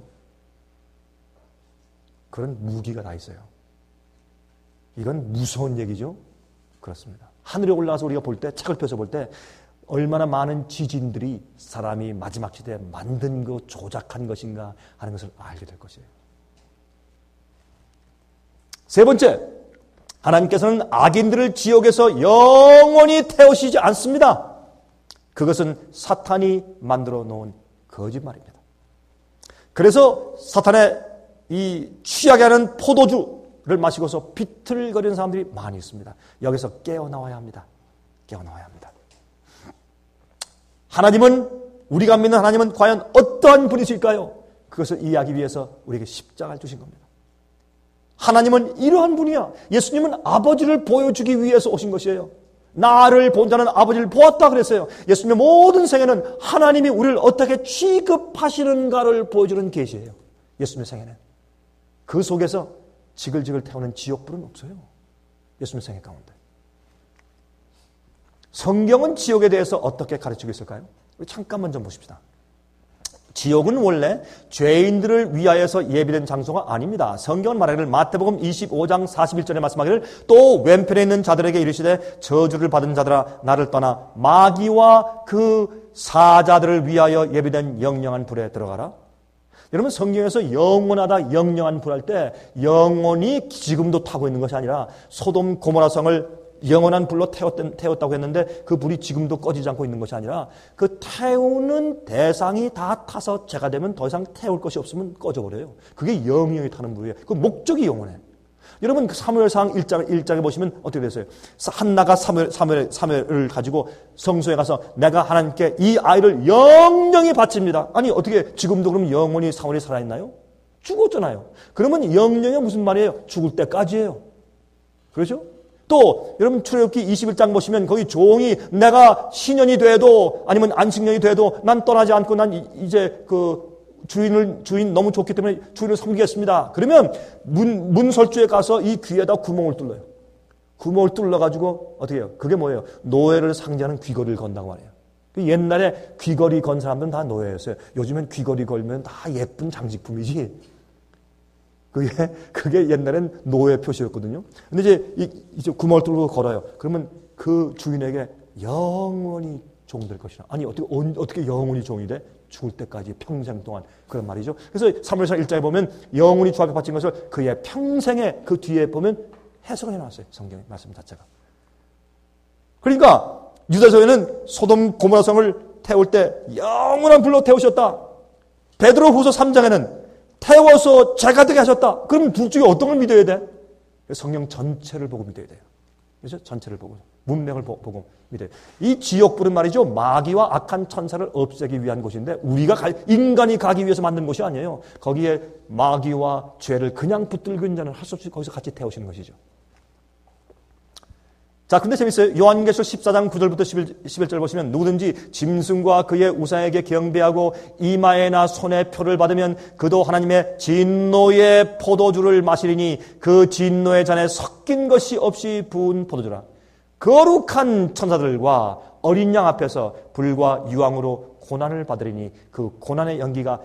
그런 무기가 다 있어요. 이건 무서운 얘기죠? 그렇습니다. 하늘에 올라가서 우리가 볼 때, 책을 펴서 볼 때 얼마나 많은 지진들이 사람이 마지막 시대에 만든 거, 조작한 것인가 하는 것을 알게 될 것이에요. 세 번째, 하나님께서는 악인들을 지옥에서 영원히 태우시지 않습니다. 그것은 사탄이 만들어 놓은 거짓말입니다. 그래서 사탄의 이 취하게 하는 포도주를 마시고서 비틀거리는 사람들이 많이 있습니다. 여기서 깨어나와야 합니다. 깨어나와야 합니다. 하나님은, 우리가 믿는 하나님은 과연 어떠한 분이실까요? 그것을 이해하기 위해서 우리에게 십자가를 주신 겁니다. 하나님은 이러한 분이야. 예수님은 아버지를 보여주기 위해서 오신 것이에요. 나를 본 자는 아버지를 보았다 그랬어요. 예수님의 모든 생애는 하나님이 우리를 어떻게 취급하시는가를 보여주는 계시예요. 예수님의 생애는. 그 속에서 지글지글 태우는 지옥불은 없어요. 예수님의 생애 가운데. 성경은 지옥에 대해서 어떻게 가르치고 있을까요? 우리 잠깐만 좀 보십시다. 지옥은 원래 죄인들을 위하여서 예비된 장소가 아닙니다. 성경은 말하기를, 마태복음 이십오 장 사십일 절에 말씀하기를, 또 왼편에 있는 자들에게 이르시되 저주를 받은 자들아 나를 떠나 마귀와 그 사자들을 위하여 예비된 영영한 불에 들어가라. 여러분, 성경에서 영원하다, 영영한 불 할 때 영원히 지금도 타고 있는 것이 아니라 소돔 고모라 성을 영원한 불로 태웠다고 했는데 그 불이 지금도 꺼지지 않고 있는 것이 아니라 그 태우는 대상이 다 타서 죄가 되면 더 이상 태울 것이 없으면 꺼져버려요. 그게 영영이 타는 불이에요. 그 목적이 영원해. 여러분, 그 사무엘상 일 장, 일 장에 보시면 어떻게 됐어요? 한나가 사무엘, 사무엘, 사무엘을 가지고 성소에 가서 내가 하나님께 이 아이를 영영히 바칩니다. 아니, 어떻게 지금도 그럼 영원히 사무엘이 살아있나요? 죽었잖아요. 그러면 영영이 무슨 말이에요? 죽을 때까지예요. 그렇죠? 또 여러분, 출애굽기 이십일 장 보시면 거기 종이 내가 신년이 돼도 아니면 안식년이 돼도 난 떠나지 않고 난 이제 그 주인을 주인 너무 좋기 때문에 주인을 섬기겠습니다. 그러면 문 문설주에 가서 이 귀에다 구멍을 뚫어요. 구멍을 뚫어 가지고 어떻게 해요? 그게 뭐예요? 노예를 상징하는 귀걸이를 건다고 말해요. 옛날에 귀걸이 건 사람들은 다 노예였어요. 요즘엔 귀걸이 걸면 다 예쁜 장식품이지. 그게, 그게 옛날엔 노예 표시였거든요. 근데 이제, 이, 이제 구멍을 뚫고 걸어요. 그러면 그 주인에게 영원히 종될 것이라. 아니, 어떻게, 어떻게 영원히 종이 돼? 죽을 때까지 평생 동안. 그런 말이죠. 그래서 사무엘상 일 장에 보면 영원히 주 앞에 바친 것을 그의 평생에 그 뒤에 보면 해석을 해놨어요. 성경의 말씀 자체가. 그러니까 유다서에는 소돔 고모라 성을 태울 때 영원한 불로 태우셨다. 베드로후서 삼 장에는 태워서 죄가 되게 하셨다. 그럼 둘 중에 어떤 걸 믿어야 돼? 성경 전체를 보고 믿어야 돼요. 그래서 전체를 보고 문맥을 보고 믿어요. 이 지옥불은 말이죠. 마귀와 악한 천사를 없애기 위한 곳인데 우리가 가, 인간이 가기 위해서 만든 곳이 아니에요. 거기에 마귀와 죄를 그냥 붙들고 있는 자는 할 수 없이 거기서 같이 태우시는 것이죠. 자, 근데 재밌어요. 요한계시록 십사 장 구 절부터 십일 절 보시면 누구든지 짐승과 그의 우상에게 경배하고 이마에나 손에 표를 받으면 그도 하나님의 진노의 포도주를 마시리니 그 진노의 잔에 섞인 것이 없이 부은 포도주라. 거룩한 천사들과 어린 양 앞에서 불과 유황으로 고난을 받으리니 그 고난의 연기가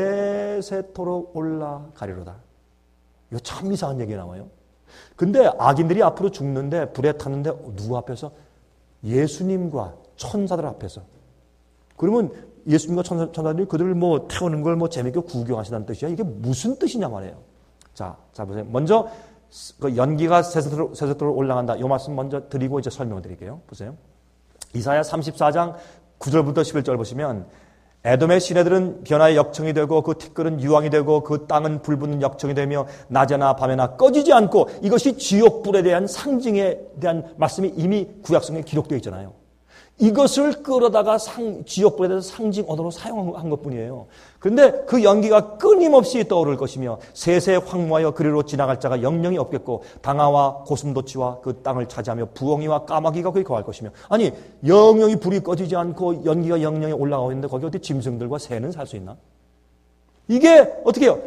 세세토록 올라가리로다. 이거 참 이상한 얘기가 나와요. 근데 악인들이 앞으로 죽는데 불에 탔는데 누구 앞에서? 예수님과 천사들 앞에서. 그러면 예수님과 천사, 천사들이 그들을 뭐 태우는 걸 뭐 재밌게 구경하시다는 뜻이야. 이게 무슨 뜻이냐 말이에요. 자, 자 보세요. 먼저 그 연기가 세세토록, 세세토록 올라간다. 이 말씀 먼저 드리고 이제 설명을 드릴게요. 보세요. 이사야 삼십사 장 구 절부터 십일 절 보시면 에돔의 시내들은 변화의 역청이 되고 그 티끌은 유황이 되고 그 땅은 불붙는 역청이 되며 낮에나 밤에나 꺼지지 않고 이것이 지옥불에 대한 상징에 대한 말씀이 이미 구약성에 기록되어 있잖아요. 이것을 끌어다가 상, 지옥불에 대해서 상징 언어로 사용한 것뿐이에요. 그런데 그 연기가 끊임없이 떠오를 것이며 세세 황무하여 그리로 지나갈 자가 영영이 없겠고 방아와 고슴도치와 그 땅을 차지하며 부엉이와 까마귀가 거기 거할 것이며 아니 영영이 불이 꺼지지 않고 연기가 영영이 올라가고 있는데 거기 어디 짐승들과 새는 살 수 있나? 이게 어떻게 해요?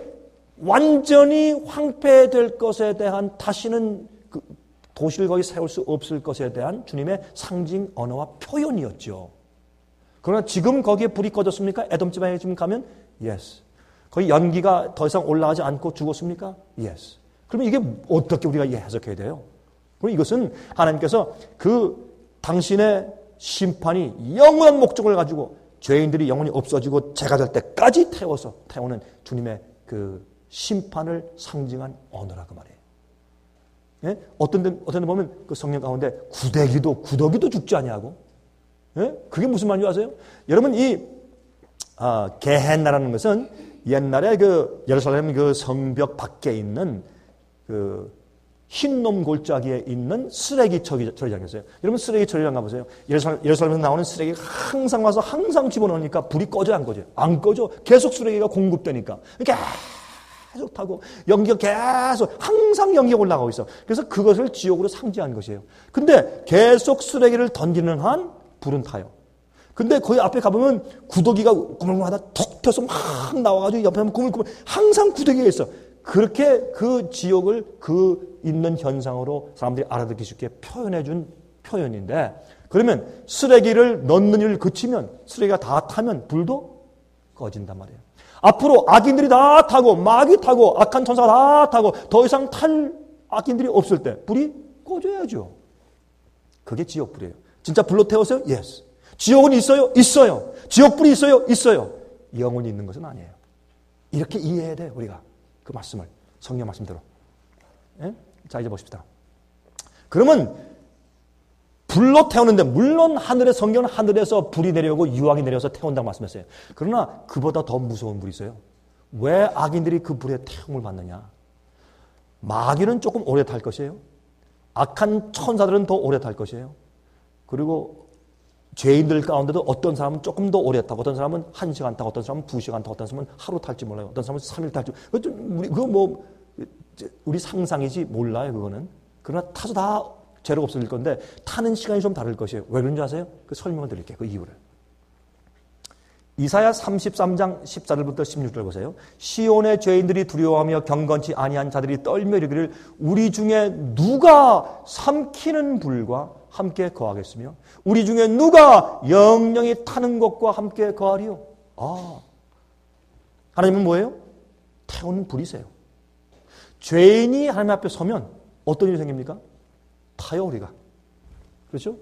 완전히 황폐될 것에 대한 다시는 그 도시를 거기 세울 수 없을 것에 대한 주님의 상징 언어와 표현이었죠. 그러나 지금 거기에 불이 꺼졌습니까? 에돔 지방에 지금 가면 yes. 거기 연기가 더 이상 올라가지 않고 죽었습니까? yes. 그러면 이게 어떻게 우리가 해석해야 돼요? 그럼 이것은 하나님께서 그 당신의 심판이 영원한 목적을 가지고 죄인들이 영원히 없어지고 죄가 될 때까지 태워서 태우는 주님의 그 심판을 상징한 언어라고 말이에요. 예? 어떤 데, 어떤 데 보면 그 성경 가운데 구데기도, 구더기도 죽지 아니하고. 예? 그게 무슨 말인지 아세요? 여러분, 이, 아, 게헨나라는 것은 옛날에 그 예루살렘 그 성벽 밖에 있는 그 흰놈 골짜기에 있는 쓰레기 처리장이었어요. 여러분, 쓰레기 처리장 가보세요. 예루살렘, 예루살렘에서 나오는 쓰레기가 항상 와서 항상 집어넣으니까 불이 꺼져, 안 꺼져? 안 꺼져. 계속 쓰레기가 공급되니까. 그러니까 계속 타고 연기가 계속 항상 연기가 올라가고 있어. 그래서 그것을 지옥으로 상징한 것이에요. 근데 계속 쓰레기를 던지는 한 불은 타요. 근데 거기 앞에 가보면 구더기가 구멍마다 톡 펴서 막 나와가지고 옆에 하면 구물구물 항상 구더기가 있어. 그렇게 그 지옥을 그 있는 현상으로 사람들이 알아듣기 쉽게 표현해준 표현인데 그러면 쓰레기를 넣는 일을 그치면 쓰레기가 다 타면 불도 꺼진단 말이에요. 앞으로 악인들이 다 타고 마귀 타고 악한 천사가 다 타고 더 이상 탈 악인들이 없을 때 불이 꺼져야죠. 그게 지옥불이에요. 진짜 불로 태웠어요? Yes. 지옥은 있어요? 있어요. 지옥불이 있어요? 있어요. 영원히 있는 것은 아니에요. 이렇게 이해해야 돼요. 우리가 그 말씀을 성경 말씀대로. 예? 자 이제 보십시다. 그러면 불로 태우는데 물론 하늘의 성경은 하늘에서 불이 내려오고 유황이 내려서 태운다고 말씀했어요. 그러나 그보다 더 무서운 불이 있어요. 왜 악인들이 그 불에 태움을 받느냐? 마귀는 조금 오래 탈 것이에요. 악한 천사들은 더 오래 탈 것이에요. 그리고 죄인들 가운데도 어떤 사람은 조금 더 오래 타고 어떤 사람은 한 시간 타고 어떤 사람은 두 시간 타고 어떤 사람은 하루 탈지 몰라요. 어떤 사람은 삼 일 탈지. 그거 뭐 우리 상상이지 몰라요. 그거는. 그러나 타서 다 죄가 없어질 건데 타는 시간이 좀 다를 것이에요. 왜 그런지 아세요? 그 설명을 드릴게요. 그 이유를. 이사야 삼십삼 장 십사 절부터 십육 절 보세요. 시온의 죄인들이 두려워하며 경건치 아니한 자들이 떨며 이르기를 우리 중에 누가 삼키는 불과 함께 거하겠으며 우리 중에 누가 영영이 타는 것과 함께 거하리요. 아, 하나님은 뭐예요? 태우는 불이세요. 죄인이 하나님 앞에 서면 어떤 일이 생깁니까? 타요 우리가. 그렇죠?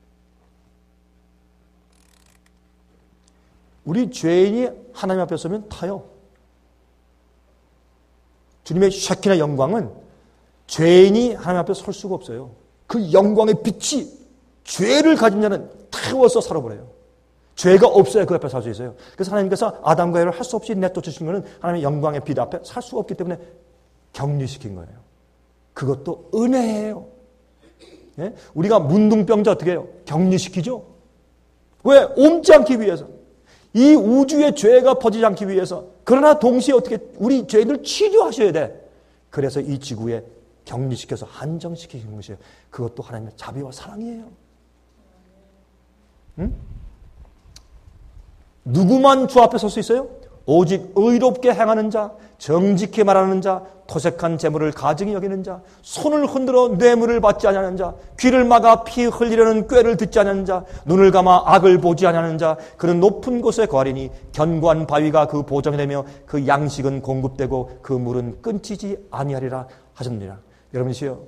우리 죄인이 하나님 앞에 서면 타요. 주님의 쉐키나 영광은 죄인이 하나님 앞에 설 수가 없어요. 그 영광의 빛이 죄를 가진 자는 태워서 살아버려요. 죄가 없어야 그 앞에 살 수 있어요. 그래서 하나님께서 아담과 에바를 할 수 없이 내쫓으신 것은 하나님의 영광의 빛 앞에 살 수가 없기 때문에 격리시킨 거예요. 그것도 은혜예요. 예? 우리가 문둥병자 어떻게 해요? 격리시키죠. 왜? 옮지 않기 위해서. 이 우주의 죄가 퍼지지 않기 위해서. 그러나 동시에 어떻게 우리 죄들 치료하셔야 돼. 그래서 이 지구에 격리시켜서 한정시키는 것이에요. 그것도 하나님의 자비와 사랑이에요. 응? 누구만 주 앞에 설 수 있어요? 오직 의롭게 행하는 자, 정직히 말하는 자, 토색한 재물을 가증히 여기는 자, 손을 흔들어 뇌물을 받지 아니하는 자, 귀를 막아 피 흘리려는 꾀를 듣지 아니하는 자, 눈을 감아 악을 보지 아니하는 자, 그는 높은 곳에 거하리니 견고한 바위가 그 보정이 되며 그 양식은 공급되고 그 물은 끊기지 아니하리라 하셨느니라. 여러분이시여,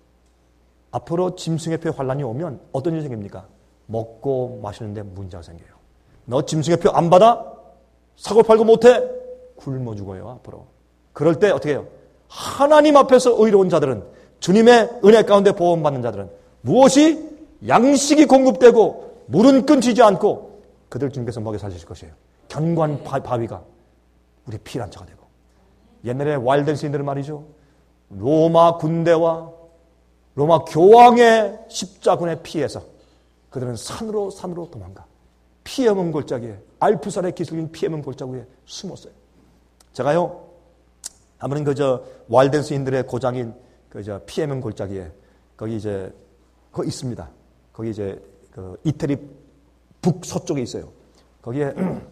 앞으로 짐승의 표 환란이 오면 어떤 일이 생깁니까? 먹고 마시는데 문제가 생겨요. 너 짐승의 표 안 받아? 사고 팔고 못해? 굶어 죽어요, 앞으로. 그럴 때 어떻게 해요? 하나님 앞에서 의로운 자들은, 주님의 은혜 가운데 보험받는 자들은 무엇이? 양식이 공급되고 물은 끊기지 않고 그들 주님께서 먹여 살리실 것이에요. 견고한 바위가 우리 피난처가 되고. 옛날에 와일드 시인들은 말이죠, 로마 군대와 로마 교황의 십자군에 피해서 그들은 산으로 산으로 도망가 피해먼 골짜기에, 알프산의 기슭인 피해먼 골짜기에 숨었어요. 제가요, 한번은 그저 와일드 시인들의 고장인 그저 피해먼 골짜기에 거기 이제 거기 있습니다. 거기 이제 그 이태리 북서쪽에 있어요. 거기에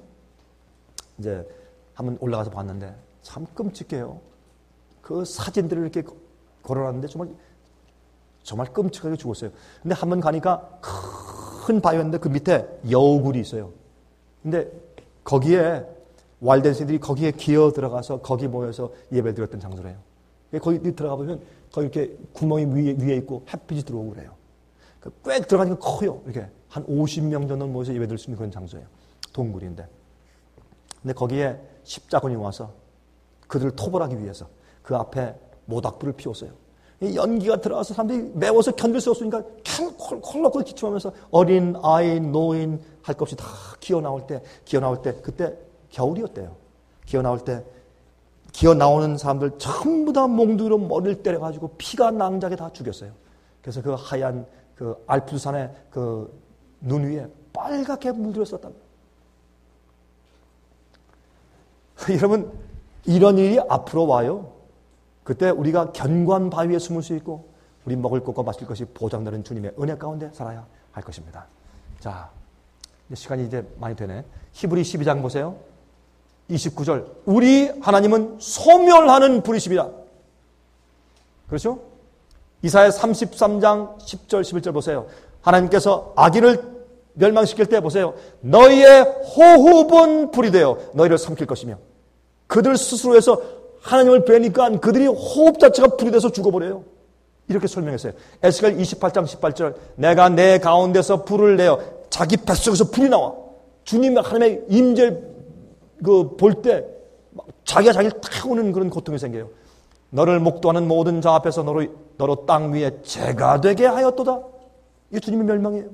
이제 한번 올라가서 봤는데 참 끔찍해요. 그 사진들을 이렇게 걸어놨는데 정말 정말 끔찍하게 죽었어요. 근데 한번 가니까 큰 바위였는데 그 밑에 여우굴이 있어요. 근데 거기에 와일드들이 거기에 기어 들어가서 거기 모여서 예배 드렸던 장소래요. 거기 들어가 보면 거기 이렇게 구멍이 위에, 위에 있고 햇빛이 들어오고 그래요. 꽤 들어가니까 커요. 이렇게 한 오십 명 정도 모여서 예배 드릴 수 있는 그런 장소예요. 동굴인데. 근데 거기에 십자군이 와서 그들을 토벌하기 위해서 그 앞에 모닥불을 피웠어요. 연기가 들어와서 사람들이 매워서 견딜 수 없으니까 콜록콜록 기침하면서 어린 아이, 노인 할 것 없이 다 기어 나올 때, 기어 나올 때 그때 겨울이었대요. 기어 나올 때 기어 나오는 사람들 전부 다 몽둥이로 머리를 때려가지고 피가 낭자게 다 죽였어요. 그래서 그 하얀 그 알프스산의 그 눈 위에 빨갛게 물들었었다. 여러분, 이런 일이 앞으로 와요. 그때 우리가 견고한 바위에 숨을 수 있고 우리 먹을 것과 마실 것이 보장되는 주님의 은혜 가운데 살아야 할 것입니다. 자, 시간이 이제 많이 되네. 히브리 십이 장 보세요. 이십구 절. 우리 하나님은 소멸하는 분이십니다. 그렇죠? 이사야 삼십삼 장 십 절 십일 절 보세요. 하나님께서 악인을 멸망시킬 때 보세요. 너희의 호흡은 불이 되어 너희를 삼킬 것이며 그들 스스로에서 하나님을 뵈니까 그들이 호흡 자체가 불이 돼서 죽어버려요. 이렇게 설명했어요. 에스겔 이십팔 장 십팔 절. 내가 내 가운데서 불을 내어 자기 뱃속에서 불이 나와. 주님 하나님의 임재를 그 볼 때 자기가 자기를 태우는 그런 고통이 생겨요. 너를 목도하는 모든 자 앞에서 너로, 너로 땅 위에 재가 되게 하였도다. 이 주님의 멸망이에요.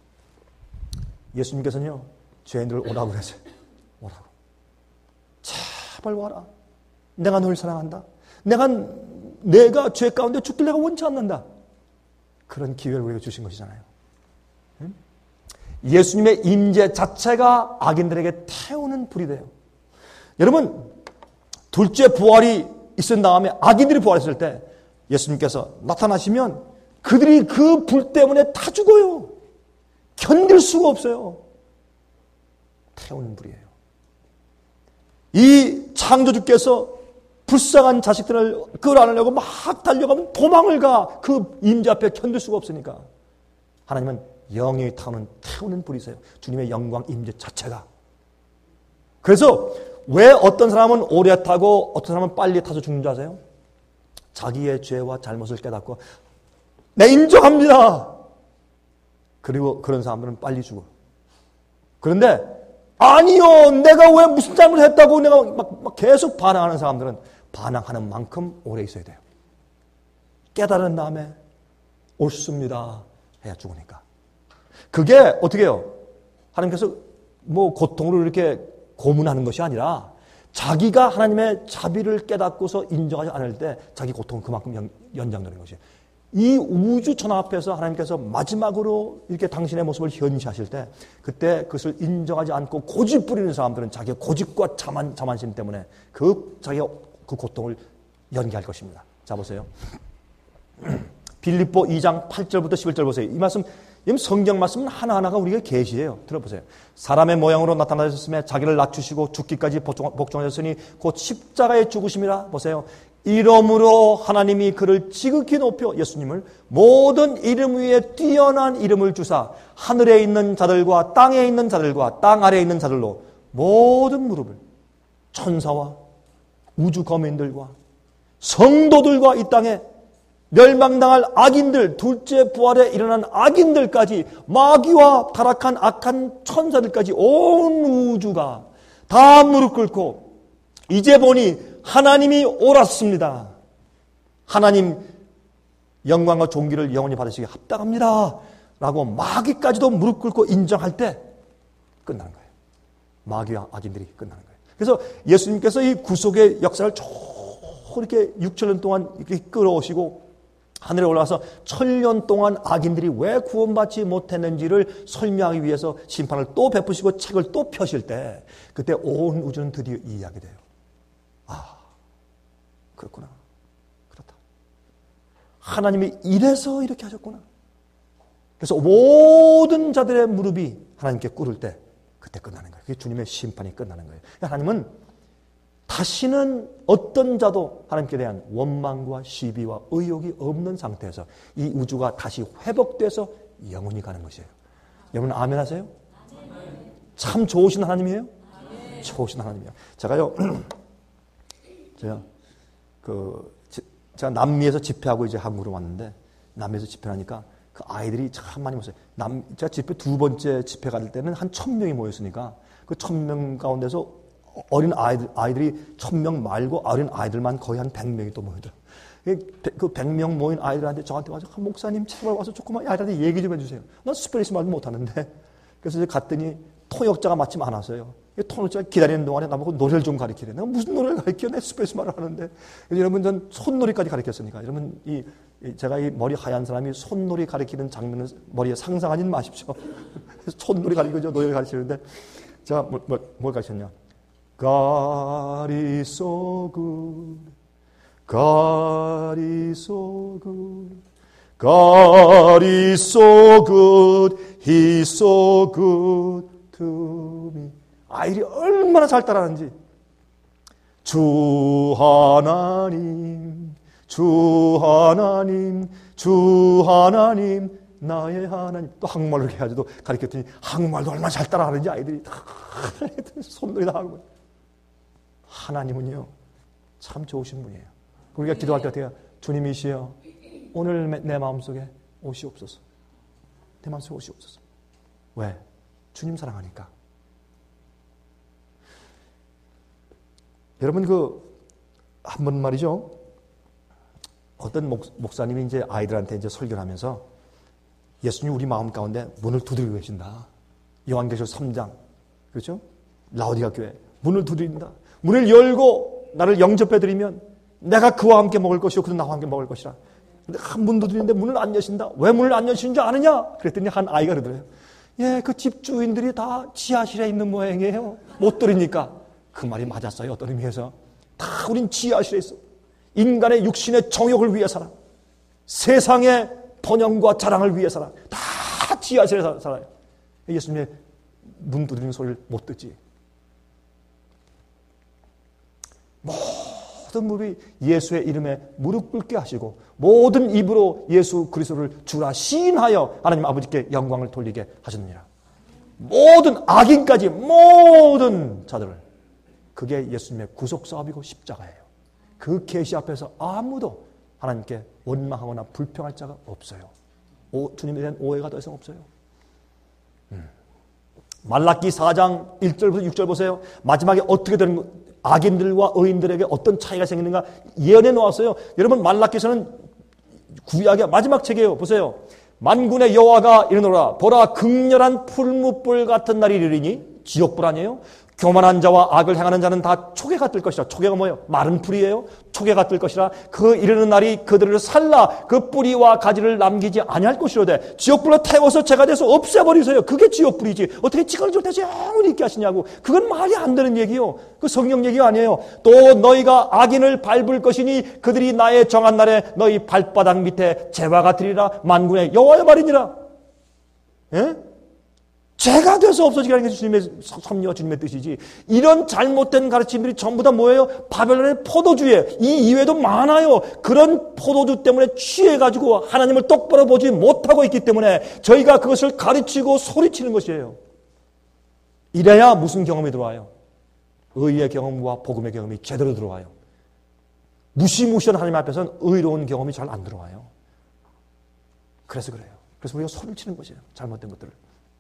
예수님께서는요, 죄인들을 오라고 그랬어요. 오라고. 제발 와라. 내가 너를 사랑한다. 내가, 내가 죄 가운데 죽길 내가 원치 않는다. 그런 기회를 우리가 주신 것이잖아요. 응? 예수님의 임재 자체가 악인들에게 태우는 불이 돼요. 여러분, 둘째 부활이 있은 다음에 악인들이 부활했을 때 예수님께서 나타나시면 그들이 그 불 때문에 다 죽어요. 견딜 수가 없어요. 태우는 불이에요. 이 창조주께서 불쌍한 자식들을 끌어안으려고 막 달려가면 도망을 가. 그 임재 앞에 견딜 수가 없으니까. 하나님은 영이 타오는 태우는 불이세요. 주님의 영광 임재 자체가. 그래서 왜 어떤 사람은 오래 타고 어떤 사람은 빨리 타서 죽는 줄 아세요? 자기의 죄와 잘못을 깨닫고 내 인정합니다. 그리고 그런 사람들은 빨리 죽어. 그런데 아니요, 내가 왜 무슨 잘못을 했다고 내가 막, 막 계속 반항하는 사람들은 반항하는 만큼 오래 있어야 돼요. 깨달은 다음에 옳습니다 해야 죽으니까. 그게 어떻게 해요? 하나님께서 뭐 고통으로 이렇게 고문하는 것이 아니라 자기가 하나님의 자비를 깨닫고서 인정하지 않을 때 자기 고통은 그만큼 연, 연장되는 것이에요. 이 우주 천하 앞에서 하나님께서 마지막으로 이렇게 당신의 모습을 현시하실 때 그때 그것을 인정하지 않고 고집 부리는 사람들은 자기의 고집과 자만, 자만심 때문에 그 자기가 그 고통을 연기할 것입니다. 자 보세요. 빌립보 이 장 팔 절부터 십일 절 보세요. 이 말씀, 이 성경 말씀은 하나하나가 우리에게 계시예요. 들어보세요. 사람의 모양으로 나타나셨음에 자기를 낮추시고 죽기까지 복종하셨으니 곧 십자가에 죽으심이라. 보세요. 이름으로 하나님이 그를 지극히 높여, 예수님을 모든 이름 위에 뛰어난 이름을 주사 하늘에 있는 자들과 땅에 있는 자들과 땅 아래에 있는 자들로 모든 무릎을, 천사와 우주 거민들과 성도들과 이 땅에 멸망당할 악인들, 둘째 부활에 일어난 악인들까지, 마귀와 타락한 악한 천사들까지 온 우주가 다 무릎 꿇고 이제 보니 하나님이 옳았습니다. 하나님 영광과 존귀를 영원히 받으시기 합당합니다. 라고 마귀까지도 무릎 꿇고 인정할 때 끝나는 거예요. 마귀와 악인들이 끝나는 거예요. 그래서 예수님께서 이 구속의 역사를 쭉 이렇게 육천 년 동안 이렇게 끌어오시고 하늘에 올라가서 천년 동안 악인들이 왜 구원받지 못했는지를 설명하기 위해서 심판을 또 베푸시고 책을 또 펴실 때 그때 온 우주는 드디어 이해하게 돼요. 아, 그렇구나. 그렇다. 하나님이 이래서 이렇게 하셨구나. 그래서 모든 자들의 무릎이 하나님께 꿇을 때 그때 끝나는 거예요. 그게 주님의 심판이 끝나는 거예요. 하나님은 다시는 어떤 자도 하나님께 대한 원망과 시비와 의욕이 없는 상태에서 이 우주가 다시 회복돼서 영원히 가는 것이에요. 여러분 아멘 하세요? 참 좋으신 하나님이에요? 좋으신 하나님이에요. 제가요, 제가 그 제가 남미에서 집회하고 이제 한국으로 왔는데 남미에서 집회하니까 그 아이들이 참 많이 모였어요. 남 제가 집회 두 번째 집회 갈 때는 한 천 명이 모였으니까 그 천 명 가운데서 어린 아이들, 아이들이 천 명 말고 어린 아이들만 거의 한 백 명이 또 모이더라고요. 그 백 명 모인 아이들한테 저한테 와서 목사님 제발 와서 조금만 아이들한테 얘기 좀 해주세요. 난 스페니시 말도 못하는데. 그래서 이제 갔더니 통역자가 마침 안 왔어요. 통역자가 기다리는 동안에 나보고 노래를 좀 가르치래. 내가 무슨 노래를 가르쳐? 내 스페니시 말을 하는데. 여러분 전 손놀이까지 가르쳤으니까. 여러분 이 제가 이 머리 하얀 사람이 손놀이 가르치는 장면을 머리에 상상하지 마십시오. 손놀이 가르치고 노래를 가르치는데 제가 뭘, 뭘, 뭘 가르쳤냐? God is so good. God is so good. God is so good. He's so good to me. 아이들이 얼마나 잘 따라하는지. 주 하나님, 주 하나님, 주 하나님, 나의 하나님. 또 한국말로 이렇게 해가지고 가르쳤더니 한국말도 얼마나 잘 따라하는지 아이들이 다 손놀이 다 하고. 하나님은요, 참 좋으신 분이에요. 우리가 기도할 때 어떻게 해요? 주님이시여, 오늘 내 마음속에 오시옵소서. 내 마음속에 오시옵소서. 왜? 주님 사랑하니까. 여러분, 그, 한 번 말이죠. 어떤 목, 목사님이 이제 아이들한테 이제 설교를 하면서 예수님 우리 마음 가운데 문을 두드리고 계신다. 요한계시록 삼 장. 그렇죠? 라오디가 교회. 문을 두드린다. 문을 열고 나를 영접해드리면 내가 그와 함께 먹을 것이요 그도 나와 함께 먹을 것이라. 근데 한 문 두드리는데 문을 안 여신다. 왜 문을 안 여시는 줄 아느냐? 그랬더니 한 아이가 그러더래요. 예, 그 집주인들이 다 지하실에 있는 모양이에요. 못 들으니까. 그 말이 맞았어요. 어떤 의미에서. 다 우린 지하실에 있어. 인간의 육신의 정욕을 위해 살아. 세상의 번영과 자랑을 위해 살아. 다 지하실에 살아요. 예수님의 문 두드리는 소리를 못 듣지. 모든 무릎이 예수의 이름에 무릎 꿇게 하시고 모든 입으로 예수 그리스도를 주라 시인하여 하나님 아버지께 영광을 돌리게 하셨느니라. 모든 악인까지 모든 자들을. 그게 예수님의 구속사업이고 십자가예요. 그 계시 앞에서 아무도 하나님께 원망하거나 불평할 자가 없어요. 오, 주님에 대한 오해가 더 이상 없어요. 음. 말라기 사 장 일 절부터 육 절 보세요. 마지막에 어떻게 되는 악인들과 의인들에게 어떤 차이가 생기는가 예언해 놓았어요. 여러분 말라기서는 구약의 마지막 책이에요. 보세요. 만군의 여호와가 이르노라 보라 극렬한 풀무불 같은 날이 이르리니 지옥불 아니에요? 교만한 자와 악을 행하는 자는 다 초계가 뜰 것이라. 초계가 뭐예요? 마른 풀이에요. 초계가 뜰 것이라. 그 이르는 날이 그들을 살라 그 뿌리와 가지를 남기지 아니할 것이로되 지옥불로 태워서 재가 돼서 없애버리세요. 그게 지옥불이지. 어떻게 지간을 줄 때 영원히 있게 하시냐고. 그건 말이 안 되는 얘기요. 그 성경 얘기가 아니에요. 또 너희가 악인을 밟을 것이니 그들이 나의 정한 날에 너희 발바닥 밑에 재와 같으리라. 만군의 여호와의 말이니라. 예? 죄가 돼서 없어지게 하는 게 주님의 섭리와 주님의 뜻이지. 이런 잘못된 가르침들이 전부 다 뭐예요? 바벨론의 포도주에 이 이외에도 많아요. 그런 포도주 때문에 취해가지고 하나님을 똑바로 보지 못하고 있기 때문에 저희가 그것을 가르치고 소리치는 것이에요. 이래야 무슨 경험이 들어와요? 의의 경험과 복음의 경험이 제대로 들어와요. 무시무시한 하나님 앞에서는 의로운 경험이 잘 안 들어와요. 그래서 그래요. 그래서 우리가 소리를 치는 것이에요. 잘못된 것들을.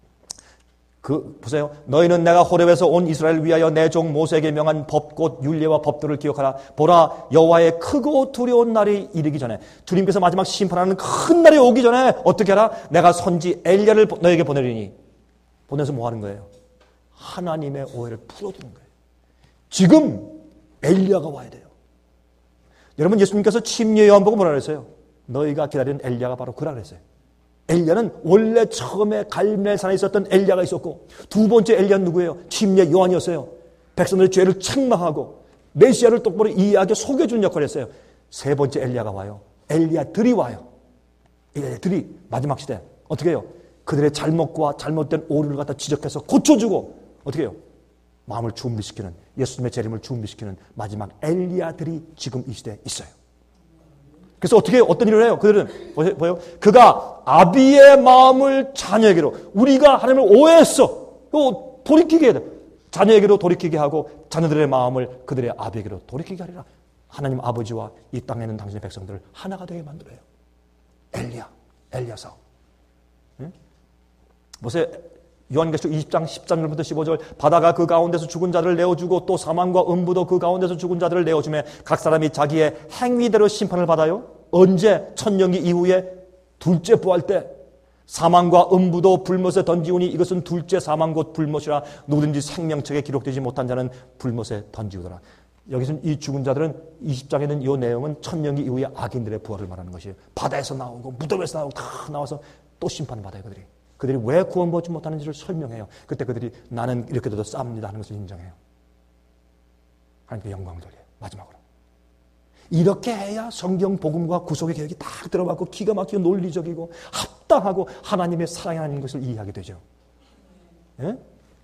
그 보세요. 너희는 내가 호렙에서 온 이스라엘을 위하여 내 종 모세에게 명한 법 곧 율례와 법도를 기억하라. 보라 여호와의 크고 두려운 날이 이르기 전에 주님께서 마지막 심판하는 큰 날이 오기 전에 어떻게 하라? 내가 선지 엘리야를 너에게 보내리니. 보내서 뭐 하는 거예요? 하나님의 오해를 풀어주는 거예요. 지금 엘리야가 와야 돼요. 여러분 예수님께서 침례 요한복음 뭐라 그랬어요? 너희가 기다리는 엘리야가 바로 그라 그랬어요. 엘리야는 원래 처음에 갈멜산에 있었던 엘리야가 있었고 두 번째 엘리야는 누구예요? 침례 요한이었어요. 백성들의 죄를 책망하고 메시아를 똑바로 이해하게 속여주는 역할을 했어요. 세 번째 엘리야가 와요. 엘리야들이 와요. 엘리야들이 마지막 시대 어떻게 해요? 그들의 잘못과 잘못된 오류를 갖다 지적해서 고쳐주고 어떻게 해요? 마음을 준비시키는 예수님의 재림을 준비시키는 마지막 엘리야들이 지금 이 시대에 있어요. 그래서 어떻게 어떤 일을 해요? 그들은 보여요. 그가 아비의 마음을 자녀에게로 우리가 하나님을 오해했어. 돌이키게 해야 돼. 자녀에게로 돌이키게 하고 자녀들의 마음을 그들의 아비에게로 돌이키게 하리라. 하나님 아버지와 이 땅에 있는 당신의 백성들을 하나가 되게 만들어요. 엘리야, 엘리야 사업. 응? 보세요. 요한계시록 이십 장 십삼 절부터 십오 절 바다가 그 가운데서 죽은 자들을 내어주고 또 사망과 음부도 그 가운데서 죽은 자들을 내어주매 각 사람이 자기의 행위대로 심판을 받아요. 언제? 천년기 이후에 둘째 부활 때 사망과 음부도 불못에 던지우니 이것은 둘째 사망 곧 불못이라 누구든지 생명책에 기록되지 못한 자는 불못에 던지우더라. 여기서는 이 죽은 자들은 이십 장에 있는 이 내용은 천년기 이후에 악인들의 부활을 말하는 것이에요. 바다에서 나오고 무덤에서 나오고 다 나와서 또 심판을 받아요. 그들이. 그들이 왜 구원받지 못하는지를 설명해요. 그때 그들이 나는 이렇게 돼도 쌉니다 하는 것을 인정해요. 하나님께 영광을 돌려요. 마지막으로. 이렇게 해야 성경 복음과 구속의 계획이 딱 들어가고 기가 막히고 논리적이고 합당하고 하나님의 사랑하는 것을 이해하게 되죠. 예?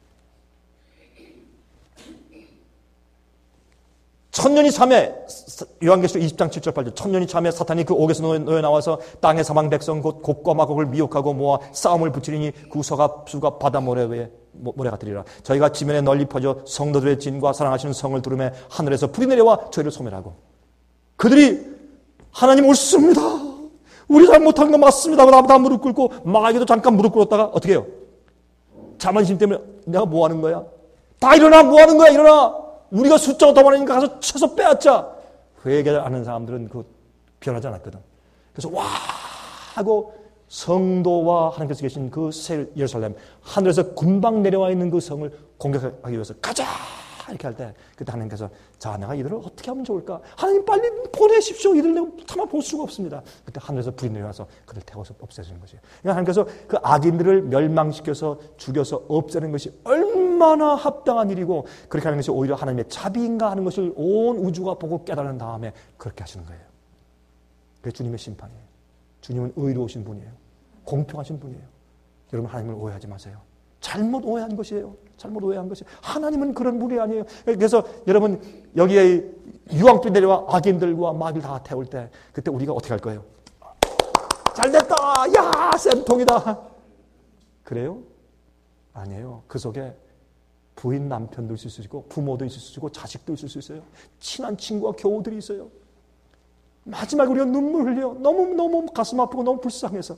천년이 참에 요한계시록 이십 장 칠 절 팔 절 천년이 참에 사탄이 그 옥에서 놓여 나와서 땅의 사망 백성 곧 곡과 마곡을 미혹하고 모아 싸움을 붙이리니 그 서가 수가 바다 모래 위에 모래 같으리라. 저희가 지면에 널리 퍼져 성도들의 진과 사랑하시는 성을 두르매 하늘에서 불이 내려와 저희를 소멸하고 그들이 하나님 옳습니다. 우리 잘못한 거 맞습니다. 다 무릎 꿇고 마귀도 잠깐 무릎 꿇었다가 어떻게 해요? 자만심 때문에 내가 뭐 하는 거야? 다 일어나 뭐 하는 거야? 일어나. 우리가 숫자가 더 많으니까 가서 쳐서 빼앗자. 회개를 하는 사람들은 그 변하지 않았거든. 그래서 와 하고 성도와 하나님께서 계신 그 새 예루살렘 하늘에서 금방 내려와 있는 그 성을 공격하기 위해서 가자 이렇게 할 때 그때 하나님께서 자 내가 이들을 어떻게 하면 좋을까? 하나님 빨리 보내십시오. 이들 내가 참아 볼 수가 없습니다. 그때 하늘에서 불이 내려와서 그들 태워서 없애주는 것이에요. 그러니까 하나님께서 그 악인들을 멸망시켜서 죽여서 없애는 것이 얼마나 합당한 일이고 그렇게 하는 것이 오히려 하나님의 자비인가 하는 것을 온 우주가 보고 깨달은 다음에 그렇게 하시는 거예요. 그게 주님의 심판이에요. 주님은 의로우신 분이에요. 공평하신 분이에요. 여러분 하나님을 오해하지 마세요. 잘못 오해한 것이에요. 잘못 오해한 것이에요. 하나님은 그런 분이 아니에요. 그래서 여러분 여기에 유황불이 내려와 악인들과 마귀를 다 태울 때 그때 우리가 어떻게 할 거예요? 잘됐다. 야 쌤통이다. 그래요? 아니에요. 그 속에 부인 남편도 있을 수 있고 부모도 있을 수 있고 자식도 있을 수 있어요. 친한 친구와 교우들이 있어요. 마지막에 우리가 눈물 흘려. 너무너무 가슴 아프고 너무 불쌍해서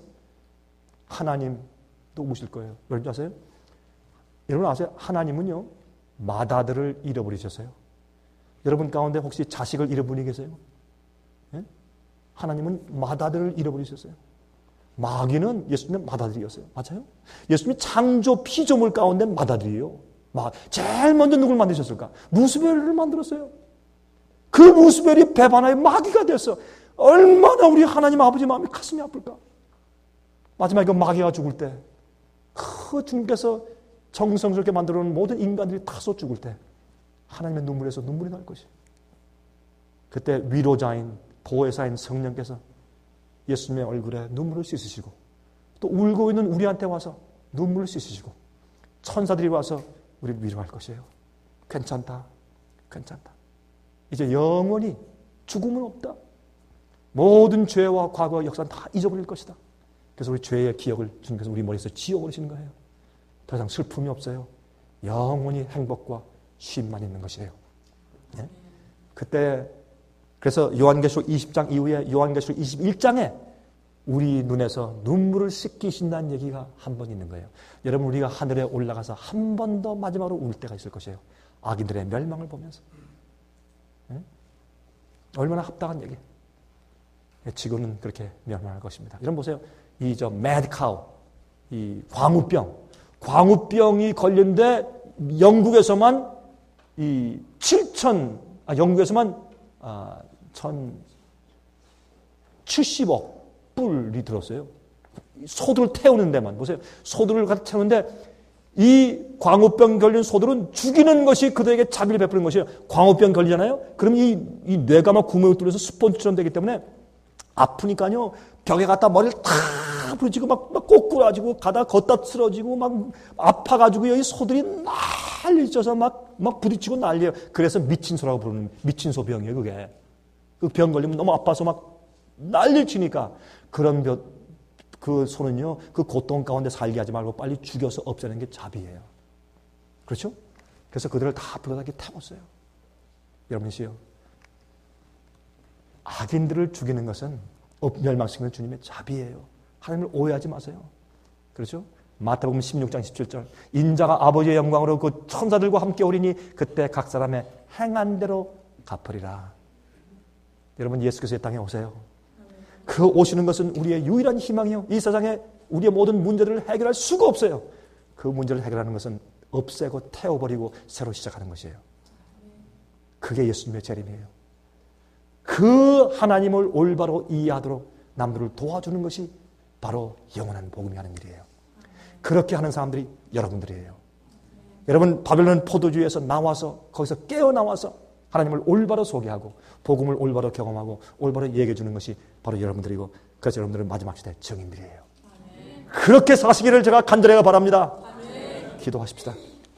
하나님도 우실 거예요. 여러분 아세요? 여러분 아세요? 하나님은요 맏아들을 잃어버리셨어요. 여러분 가운데 혹시 자식을 잃은 분이 계세요? 네? 하나님은 맏아들을 잃어버리셨어요. 마귀는 예수님의 맏아들이었어요. 맞아요? 예수님이 창조 피조물 가운데 맏아들이에요. 막 제일 먼저 누굴 만드셨을까? 루스벨을 만들었어요. 그 루스벨이 배반하여 마귀가 됐어. 얼마나 우리 하나님 아버지 마음이 가슴이 아플까? 마지막에 그 마귀가 죽을 때, 그 주님께서 정성스럽게 만들어놓은 모든 인간들이 다소 죽을 때 하나님의 눈물에서 눈물이 날 것이에요. 그때 위로자인 보혜사인 성령께서 예수님의 얼굴에 눈물을 씻으시고 또 울고 있는 우리한테 와서 눈물을 씻으시고 천사들이 와서 우리를 위로할 것이에요. 괜찮다. 괜찮다. 이제 영원히 죽음은 없다. 모든 죄와 과거 역사는 다 잊어버릴 것이다. 그래서 우리 죄의 기억을 주님께서 우리 머리에서 지워버리시는 거예요. 더 이상 슬픔이 없어요. 영원히 행복과 쉼만 있는 것이에요. 네? 그때 그래서 요한계시록 이십 장 이후에 요한계시록 이십일 장에 우리 눈에서 눈물을 씻기신다는 얘기가 한 번 있는 거예요. 여러분 우리가 하늘에 올라가서 한 번 더 마지막으로 울 때가 있을 것이에요. 악인들의 멸망을 보면서. 네? 얼마나 합당한 얘기. 지구는 그렇게 멸망할 것입니다. 여러분 보세요. 이 저 매드카우, 이 광우병, 광우병이 걸린데 영국에서만 이 칠천, 아 영국에서만 아 천칠십억 불이 들었어요. 소들을 태우는 데만 보세요. 소들을 갖다 태우는데 이 광우병 걸린 소들은 죽이는 것이 그들에게 자비를 베푸는 것이에요. 광우병 걸리잖아요. 그럼 이, 이 뇌가 막 구멍을 뚫려서 스폰지처럼 되기 때문에 아프니까요. 벽에 갖다 머리를 탁 부딪히고 막, 막 꼬꾸라지고 가다 걷다 쓰러지고 막 아파가지고 여기 소들이 난리 쪄서 막, 막 부딪히고 난리예요. 그래서 미친 소라고 부르는 미친 소 병이에요. 그게. 그 병 걸리면 너무 아파서 막 난리를 치니까 그런 병, 그 소는요. 그 고통 가운데 살게 하지 말고 빨리 죽여서 없애는 게 자비예요. 그렇죠? 그래서 그들을 다 불러다기 태웠어요. 여러분이시요. 악인들을 죽이는 것은 멸망시키는 주님의 자비예요. 하나님을 오해하지 마세요. 그렇죠? 마태복음 십육 장 십칠 절 인자가 아버지의 영광으로 그 천사들과 함께 오리니 그때 각 사람의 행한 대로 갚으리라. 여러분 예수께서 이 땅에 오세요. 그 오시는 것은 우리의 유일한 희망이요. 이 세상에 우리의 모든 문제들을 해결할 수가 없어요. 그 문제를 해결하는 것은 없애고 태워버리고 새로 시작하는 것이에요. 그게 예수님의 재림이에요. 그 하나님을 올바로 이해하도록 남들을 도와주는 것이 바로 영원한 복음이 하는 일이에요. 그렇게 하는 사람들이 여러분들이에요. 여러분 바벨론 포도주에서 나와서 거기서 깨어나와서 하나님을 올바로 소개하고 복음을 올바로 경험하고 올바로 얘기해 주는 것이 바로 여러분들이고 그래서 여러분들은 마지막 시대 증인들이에요. 그렇게 사시기를 제가 간절히 바랍니다. 기도하십시다.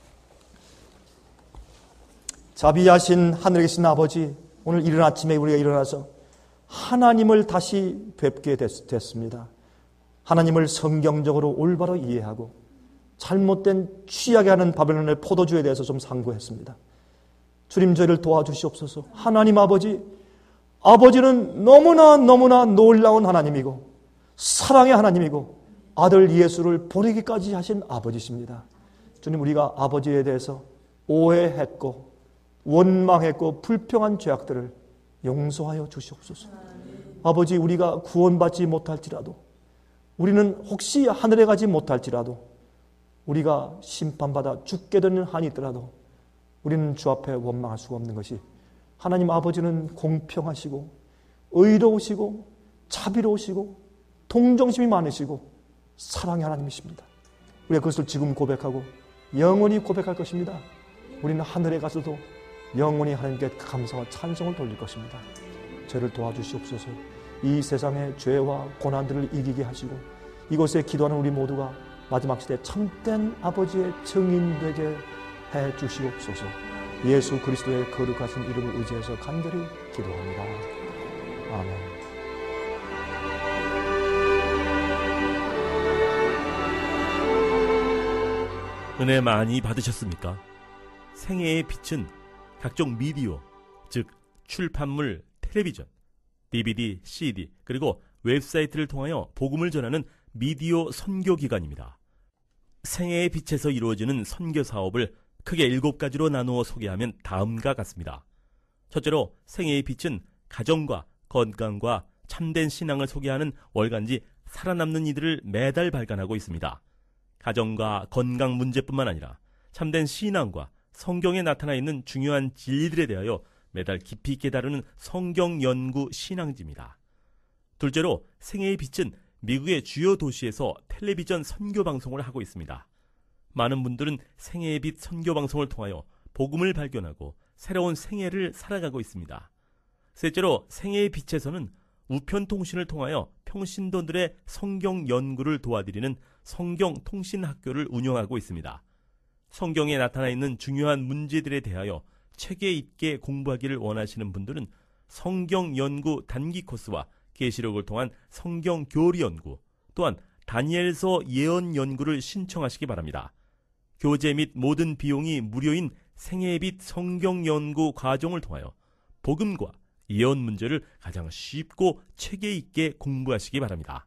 자비하신 하늘에 계신 아버지, 오늘 이른 아침에 우리가 일어나서 하나님을 다시 뵙게 됐, 됐습니다. 하나님을 성경적으로 올바로 이해하고 잘못된 취하게 하는 바벨론의 포도주에 대해서 좀 상고했습니다. 주님 저희를 도와주시옵소서. 하나님 아버지, 아버지는 너무나 너무나 놀라운 하나님이고 사랑의 하나님이고 아들 예수를 보내기까지 하신 아버지십니다. 주님 우리가 아버지에 대해서 오해했고 원망했고 불평한 죄악들을 용서하여 주시옵소서. 아버지 우리가 구원받지 못할지라도 우리는 혹시 하늘에 가지 못할지라도 우리가 심판받아 죽게 되는 한이 있더라도 우리는 주 앞에 원망할 수가 없는 것이 하나님 아버지는 공평하시고 의로우시고 자비로우시고 동정심이 많으시고 사랑의 하나님이십니다. 우리가 그것을 지금 고백하고 영원히 고백할 것입니다. 우리는 하늘에 가서도 영원히 하나님께 감사와 찬송을 돌릴 것입니다. 저를 도와주시옵소서. 이 세상의 죄와 고난들을 이기게 하시고 이곳에 기도하는 우리 모두가 마지막 시대 참된 아버지의 증인 되게 해 주시옵소서. 예수 그리스도의 거룩하신 이름을 의지해서 간절히 기도합니다. 아멘. 은혜 많이 받으셨습니까? 생애의 빛은 각종 미디어, 즉 출판물, 텔레비전, 디비디, 씨디, 그리고 웹사이트를 통하여 복음을 전하는 미디어 선교기관입니다. 생애의 빛에서 이루어지는 선교 사업을 크게 일곱 가지로 나누어 소개하면 다음과 같습니다. 첫째로 생애의 빛은 가정과 건강과 참된 신앙을 소개하는 월간지 살아남는 이들을 매달 발간하고 있습니다. 가정과 건강 문제뿐만 아니라 참된 신앙과 성경에 나타나 있는 중요한 진리들에 대하여 매달 깊이 있게 다루는 성경 연구 신앙지입니다. 둘째로 생애의 빛은 미국의 주요 도시에서 텔레비전 선교 방송을 하고 있습니다. 많은 분들은 생애의 빛 선교 방송을 통하여 복음을 발견하고 새로운 생애를 살아가고 있습니다. 셋째로 생애의 빛에서는 우편통신을 통하여 평신도들의 성경 연구를 도와드리는 성경통신학교를 운영하고 있습니다. 성경에 나타나 있는 중요한 문제들에 대하여 체계 있게 공부하기를 원하시는 분들은 성경 연구 단기 코스와 계시록을 통한 성경 교리 연구, 또한 다니엘서 예언 연구를 신청하시기 바랍니다. 교재 및 모든 비용이 무료인 생애의 빛 성경 연구 과정을 통하여 복음과 예언 문제를 가장 쉽고 체계 있게 공부하시기 바랍니다.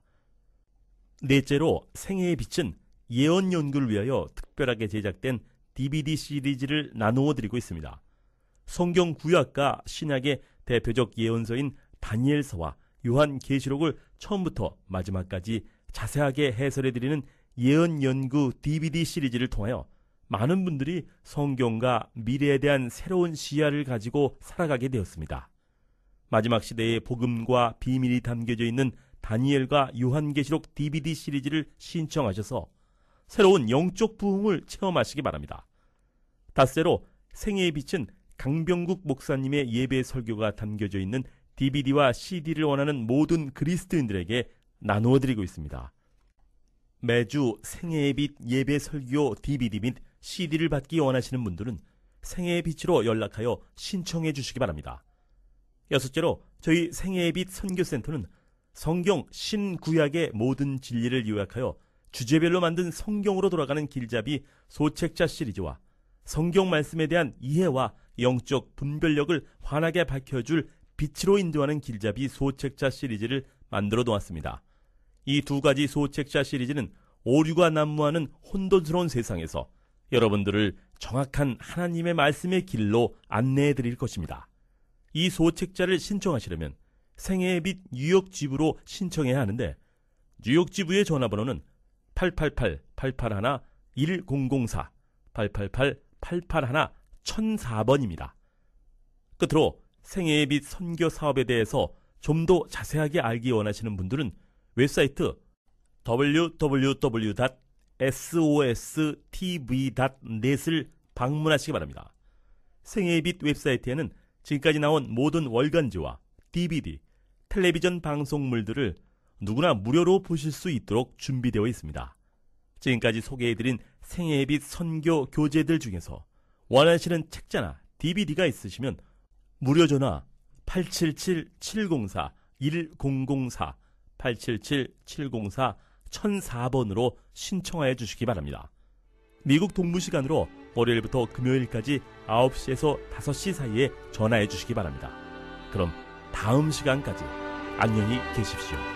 넷째로 생애의 빛은 예언 연구를 위하여 특별하게 제작된 디비디 시리즈를 나누어 드리고 있습니다. 성경 구약과 신약의 대표적 예언서인 다니엘서와 요한계시록을 처음부터 마지막까지 자세하게 해설해 드리는 예언 연구 디비디 시리즈를 통하여 많은 분들이 성경과 미래에 대한 새로운 시야를 가지고 살아가게 되었습니다. 마지막 시대의 복음과 비밀이 담겨져 있는 다니엘과 요한계시록 디비디 시리즈를 신청하셔서 새로운 영적 부흥을 체험하시기 바랍니다. 다섯째로 생애의 빛은 강병국 목사님의 예배 설교가 담겨져 있는 디비디와 씨디를 원하는 모든 그리스도인들에게 나누어 드리고 있습니다. 매주 생애의 빛 예배 설교 디비디 및 씨디를 받기 원하시는 분들은 생애의 빛으로 연락하여 신청해 주시기 바랍니다. 여섯째로 저희 생애의 빛 선교센터는 성경 신구약의 모든 진리를 요약하여 주제별로 만든 성경으로 돌아가는 길잡이 소책자 시리즈와 성경 말씀에 대한 이해와 영적 분별력을 환하게 밝혀줄 빛으로 인도하는 길잡이 소책자 시리즈를 만들어 놓았습니다. 이 두 가지 소책자 시리즈는 오류가 난무하는 혼돈스러운 세상에서 여러분들을 정확한 하나님의 말씀의 길로 안내해 드릴 것입니다. 이 소책자를 신청하시려면 생애의 빛 뉴욕 지부로 신청해야 하는데 뉴욕 지부의 전화번호는 팔팔팔 팔팔일 일공공사 팔팔팔 팔팔일 천사 번입니다. 끝으로 생애의 빛 선교 사업에 대해서 좀 더 자세하게 알기 원하시는 분들은 웹사이트 더블유 더블유 더블유 닷 에스오에스티브이 닷 넷을 방문하시기 바랍니다. 생애의 빛 웹사이트에는 지금까지 나온 모든 월간지와 디비디, 텔레비전 방송물들을 누구나 무료로 보실 수 있도록 준비되어 있습니다. 지금까지 소개해드린 생애의 빛 선교 교재들 중에서 원하시는 책자나 디비디가 있으시면 무료 전화 팔칠칠 칠공사 일공공사 팔칠칠 칠공사 천사 번으로 신청하여 주시기 바랍니다. 미국 동부 시간으로 월요일부터 금요일까지 아홉 시에서 다섯 시 사이에 전화해 주시기 바랍니다. 그럼 다음 시간까지 안녕히 계십시오.